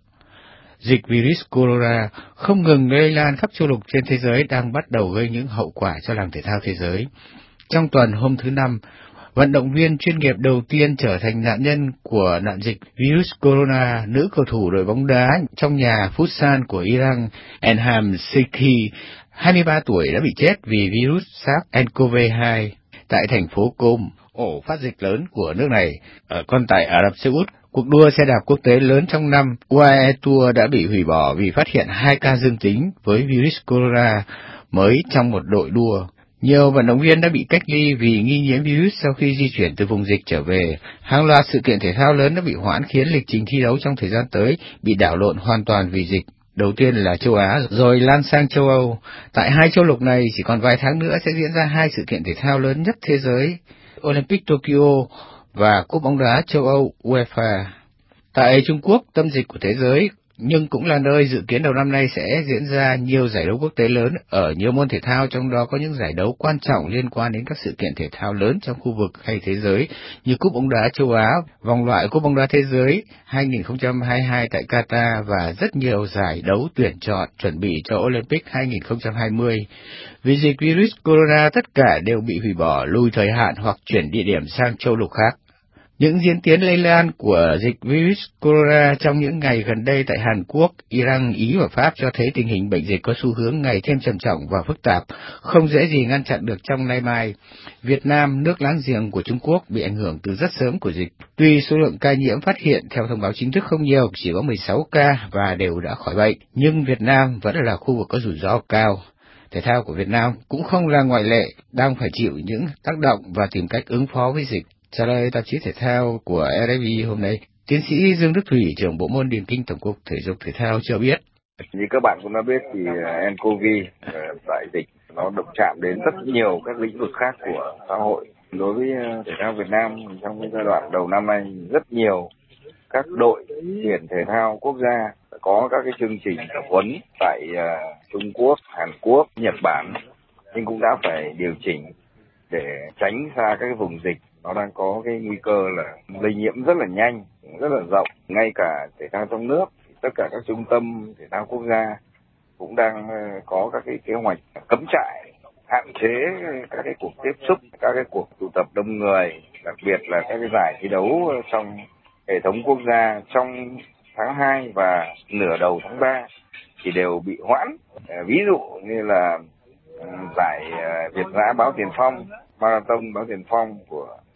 Dịch virus corona không ngừng lây lan khắp châu lục trên thế giới đang bắt đầu gây những hậu quả cho làng thể thao thế giới. Trong tuần hôm thứ Năm, vận động viên chuyên nghiệp đầu tiên trở thành nạn nhân của nạn dịch virus corona, nữ cầu thủ đội bóng đá trong nhà futsal của Iran, Enham Seiki, hai mươi ba tuổi đã bị chết vì virus SARS-xê o vê hai tại thành phố Qom, ổ phát dịch lớn của nước này. Ở còn tại Ả Rập Xê Út, cuộc đua xe đạp quốc tế lớn trong năm u a e Tour đã bị hủy bỏ vì phát hiện hai ca dương tính với virus corona mới trong một đội đua. Nhiều vận động viên đã bị cách ly vì nghi nhiễm virus sau khi di chuyển từ vùng dịch trở về. Hàng loạt sự kiện thể thao lớn đã bị hoãn khiến lịch trình thi đấu trong thời gian tới bị đảo lộn hoàn toàn vì dịch. Đầu tiên là châu Á, rồi lan sang châu Âu. Tại hai châu lục này chỉ còn vài tháng nữa sẽ diễn ra hai sự kiện thể thao lớn nhất thế giới, Olympic Tokyo và Cúp bóng đá châu Âu UEFA. Tại Trung Quốc, tâm dịch của thế giới, nhưng cũng là nơi dự kiến đầu năm nay sẽ diễn ra nhiều giải đấu quốc tế lớn ở nhiều môn thể thao, trong đó có những giải đấu quan trọng liên quan đến các sự kiện thể thao lớn trong khu vực hay thế giới như Cúp bóng đá châu Á, vòng loại Cúp bóng đá thế giới hai không hai hai tại Qatar và rất nhiều giải đấu tuyển chọn chuẩn bị cho Olympic hai không hai không. Vì dịch virus corona, tất cả đều bị hủy bỏ, lùi thời hạn hoặc chuyển địa điểm sang châu lục khác. Những diễn tiến lây lan của dịch virus corona trong những ngày gần đây tại Hàn Quốc, Iran, Ý và Pháp cho thấy tình hình bệnh dịch có xu hướng ngày thêm trầm trọng và phức tạp, không dễ gì ngăn chặn được trong nay mai. Việt Nam, nước láng giềng của Trung Quốc, bị ảnh hưởng từ rất sớm của dịch. Tuy số lượng ca nhiễm phát hiện theo thông báo chính thức không nhiều, chỉ có mười sáu ca và đều đã khỏi bệnh, nhưng Việt Nam vẫn là khu vực có rủi ro cao. Thể thao của Việt Nam cũng không là ngoại lệ, đang phải chịu những tác động và tìm cách ứng phó với dịch. Trả lời tạp chí thể thao của rờ ép i hôm nay, tiến sĩ Dương Đức Thủy, trưởng bộ môn điền kinh Tổng cục Thể dục Thể thao cho biết. Như các bạn cũng đã biết thì en cô vê, đại dịch, nó động chạm đến rất nhiều các lĩnh vực khác của xã hội. Đối với thể thao Việt Nam, trong cái giai đoạn đầu năm nay, rất nhiều các đội tuyển thể thao quốc gia có các cái chương trình tập huấn tại Trung Quốc, Hàn Quốc, Nhật Bản, nhưng cũng đã phải điều chỉnh để tránh xa các cái vùng dịch. Nó đang có cái nguy cơ là lây nhiễm rất là nhanh, rất là rộng. Ngay cả thể thao trong nước, tất cả các trung tâm thể thao quốc gia cũng đang có các cái kế hoạch cấm trại, hạn chế các cái cuộc tiếp xúc, các cái cuộc tụ tập đông người, đặc biệt là các cái giải thi đấu trong hệ thống quốc gia trong tháng hai và nửa đầu tháng ba thì đều bị hoãn. Ví dụ như là giải Việt Dã Báo Tiền Phong, Marathon Báo Tiền Phong của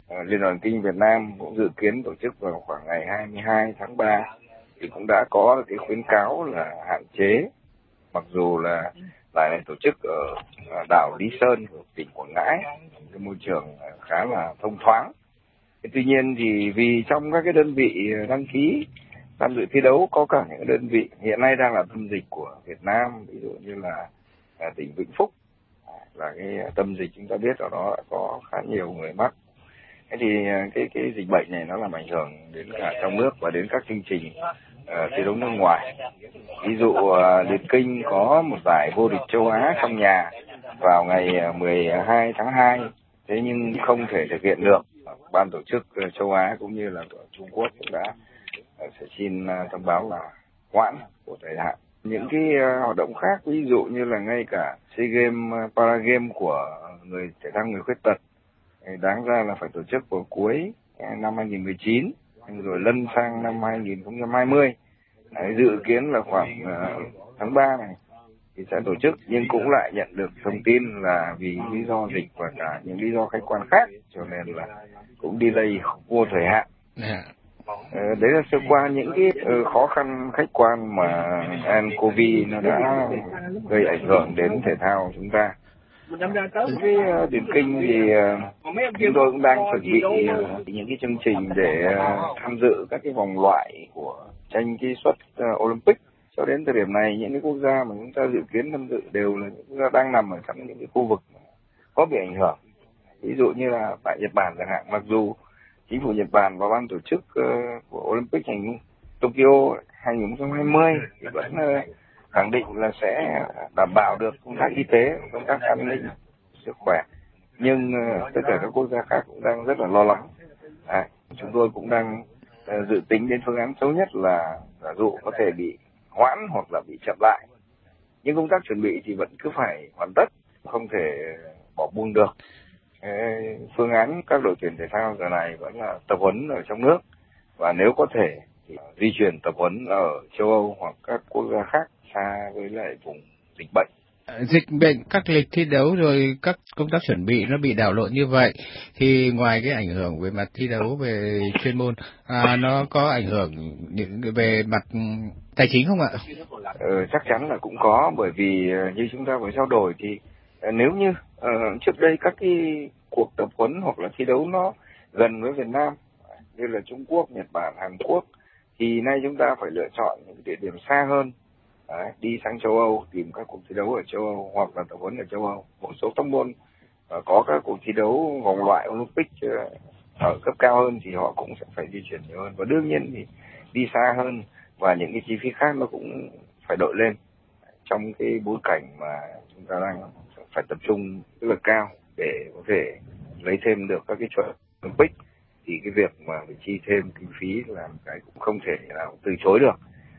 Liên đoàn Kinh Việt Nam cũng dự kiến tổ chức vào khoảng ngày hai mươi hai tháng ba, thì cũng đã có cái khuyến cáo là hạn chế, mặc dù là giải này tổ chức ở đảo Lý Sơn của tỉnh Quảng Ngãi, cái môi trường khá là thông thoáng. Tuy nhiên thì vì trong các cái đơn vị đăng ký tham dự thi đấu có cả những đơn vị hiện nay đang là tâm dịch của Việt Nam, ví dụ như là tỉnh Vĩnh Phúc, là cái tâm dịch chúng ta biết ở đó có khá nhiều người mắc. Thế thì cái cái dịch bệnh này nó làm ảnh hưởng đến cả trong nước và đến các chương trình uh, thi đấu nước ngoài. Ví dụ uh, Điền Kinh có một giải vô địch châu Á trong nhà vào ngày mười hai tháng hai, thế nhưng không thể thực hiện được. Ban tổ chức châu Á cũng như là Trung Quốc cũng đã uh, sẽ xin uh, thông báo là hoãn của thời hạn. Những cái uh, hoạt động khác, ví dụ như là ngay cả SEA Games, uh, Paragame của người thể thao người khuyết tật, đáng ra là phải tổ chức vào cuối năm hai nghìn mười chín, rồi lân sang năm hai nghìn không trăm hai mươi. Đấy, dự kiến là khoảng uh, tháng ba này thì sẽ tổ chức, nhưng cũng lại nhận được thông tin là vì lý do dịch và cả những lý do khách quan khác, cho nên là cũng delay vô thời hạn. Yeah. Uh, đấy là sơ qua những cái uh, khó khăn khách quan mà nCoV nó đã gây ảnh hưởng đến thể thao chúng ta. Với uh, Điền Kinh thì uh, chúng tôi cũng đang chuẩn bị uh, những cái chương trình để uh, tham dự các cái vòng loại của tranh cái suất uh, Olympic. Cho đến thời điểm này, những cái quốc gia mà chúng ta dự kiến tham dự đều là những quốc gia đang nằm ở trong những cái khu vực có bị ảnh hưởng. Ví dụ như là tại Nhật Bản chẳng hạn, mặc dù chính phủ Nhật Bản và ban tổ chức uh, của Olympic thành Tokyo hai nghìn không trăm hai mươi thì vẫn uh, khẳng định là sẽ đảm bảo được công tác y tế, công tác an ninh, sức khỏe. Nhưng uh, tất cả các quốc gia khác cũng đang rất là lo lắng. À, chúng tôi cũng đang uh, dự tính đến phương án xấu nhất là giả dụ có thể bị hoãn hoặc là bị chậm lại. Nhưng công tác chuẩn bị thì vẫn cứ phải hoàn tất, không thể bỏ buông được. Uh, phương án các đội tuyển thể thao giờ này vẫn là tập huấn ở trong nước, và nếu có thể thì di chuyển tập huấn ở châu Âu hoặc các quốc gia khác xa với lại vùng dịch bệnh. Dịch bệnh, các lịch thi đấu rồi các công tác chuẩn bị nó bị đảo lộn như vậy, thì ngoài cái ảnh hưởng về mặt thi đấu về chuyên môn, à, nó có ảnh hưởng những về mặt tài chính không ạ? Ừ, chắc chắn là cũng có, bởi vì như chúng ta vừa trao đổi thì nếu như uh, trước đây các cái cuộc tập huấn hoặc là thi đấu nó gần với Việt Nam như là Trung Quốc, Nhật Bản, Hàn Quốc, thì nay chúng ta phải lựa chọn những địa điểm xa hơn. Đấy, đi sang châu Âu tìm các cuộc thi đấu ở châu Âu hoặc là tập huấn ở châu Âu. Một số các môn uh, có các cuộc thi đấu vòng loại Olympic uh, ở cấp cao hơn thì họ cũng sẽ phải di chuyển nhiều hơn, và đương nhiên thì đi xa hơn và những cái chi phí khác nó cũng phải đội lên trong cái bối cảnh mà chúng ta đang phải tập trung rất là cao để có thể lấy thêm được các cái chuẩn Olympic, thì cái việc mà phải chi thêm kinh phí là cái cũng không thể nào từ chối được.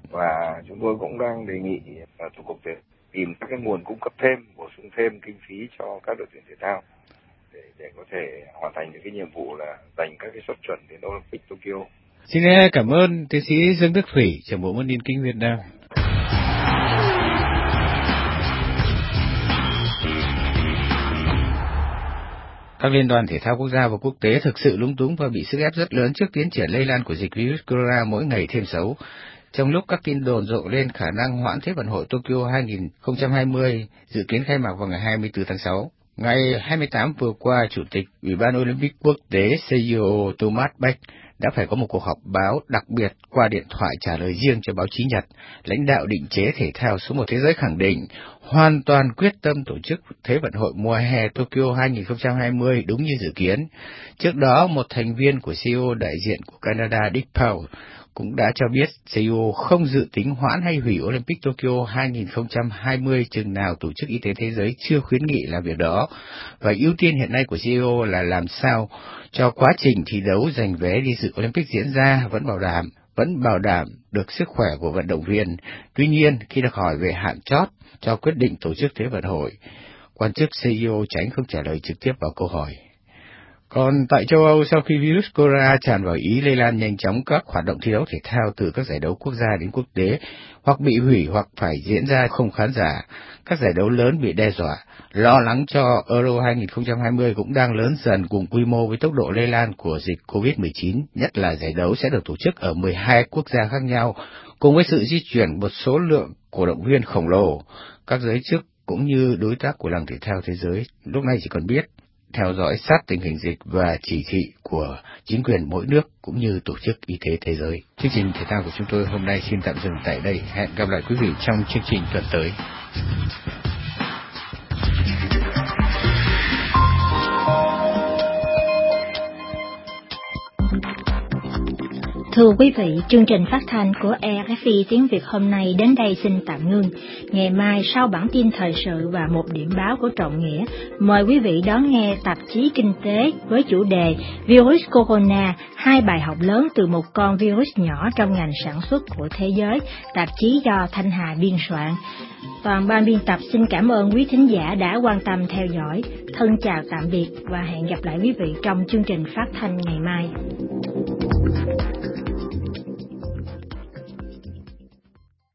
Và chúng tôi cũng đang đề nghị uh, Tổng cục Thể tìm các cái nguồn cung cấp thêm, bổ sung thêm kinh phí cho các đội tuyển thể thao để để có thể hoàn thành được cái nhiệm vụ là giành các cái suất chuẩn đến Olympic Tokyo. Xin cảm ơn tiến sĩ Dương Đức Thủy, trưởng bộ môn Điền Kinh Việt Nam. Các liên đoàn thể thao quốc gia và quốc tế thực sự lúng túng và bị sức ép rất lớn trước tiến triển lây lan của dịch virus corona mỗi ngày thêm xấu. Trong lúc các tin đồn rộ lên khả năng hoãn Thế vận hội Tokyo hai nghìn không trăm hai mươi dự kiến khai mạc vào ngày hai mươi tư tháng sáu, ngày hai mươi tám vừa qua, Chủ tịch Ủy ban Olympic quốc tế xê i ô Thomas Bach đã phải có một cuộc họp báo đặc biệt qua điện thoại trả lời riêng cho báo chí Nhật. Lãnh đạo định chế thể thao số một thế giới khẳng định hoàn toàn quyết tâm tổ chức Thế vận hội mùa hè Tokyo hai nghìn không trăm hai mươi đúng như dự kiến. Trước đó, một thành viên của xê i ô đại diện của Canada Dick Powell cũng đã cho biết xê i ô không dự tính hoãn hay hủy Olympic Tokyo hai nghìn không trăm hai mươi chừng nào Tổ chức Y tế Thế giới chưa khuyến nghị làm việc đó, và ưu tiên hiện nay của xê i ô là làm sao cho quá trình thi đấu giành vé đi dự Olympic diễn ra vẫn bảo đảm, vẫn bảo đảm được sức khỏe của vận động viên. Tuy nhiên, khi được hỏi về hạn chót cho quyết định tổ chức Thế vận hội, quan chức xê i ô tránh không trả lời trực tiếp vào câu hỏi. Còn tại châu Âu, sau khi virus corona tràn vào Ý lây lan nhanh chóng, các hoạt động thi đấu thể thao từ các giải đấu quốc gia đến quốc tế hoặc bị hủy hoặc phải diễn ra không khán giả. Các giải đấu lớn bị đe dọa. Lo lắng cho Euro hai không hai không cũng đang lớn dần cùng quy mô với tốc độ lây lan của dịch covid mười chín, nhất là giải đấu sẽ được tổ chức ở mười hai quốc gia khác nhau, cùng với sự di chuyển một số lượng cổ động viên khổng lồ. Các giới chức cũng như đối tác của làng thể thao thế giới lúc này chỉ còn biết theo dõi sát tình hình dịch và chỉ thị của chính quyền mỗi nước cũng như Tổ chức Y tế Thế giới. Chương trình thể thao của chúng tôi hôm nay xin tạm dừng tại đây. Hẹn gặp lại quý vị trong chương trình tuần tới. Thưa quý vị, chương trình phát thanh của rờ ép i tiếng Việt hôm nay đến đây xin tạm ngưng. Ngày mai sau bản tin thời sự và một điểm báo của Trọng Nghĩa, mời quý vị đón nghe tạp chí Kinh tế với chủ đề Virus Corona, hai bài học lớn từ một con virus nhỏ trong ngành sản xuất của thế giới, tạp chí do Thanh Hà biên soạn. Toàn ban biên tập xin cảm ơn quý thính giả đã quan tâm theo dõi. Thân chào tạm biệt và hẹn gặp lại quý vị trong chương trình phát thanh ngày mai.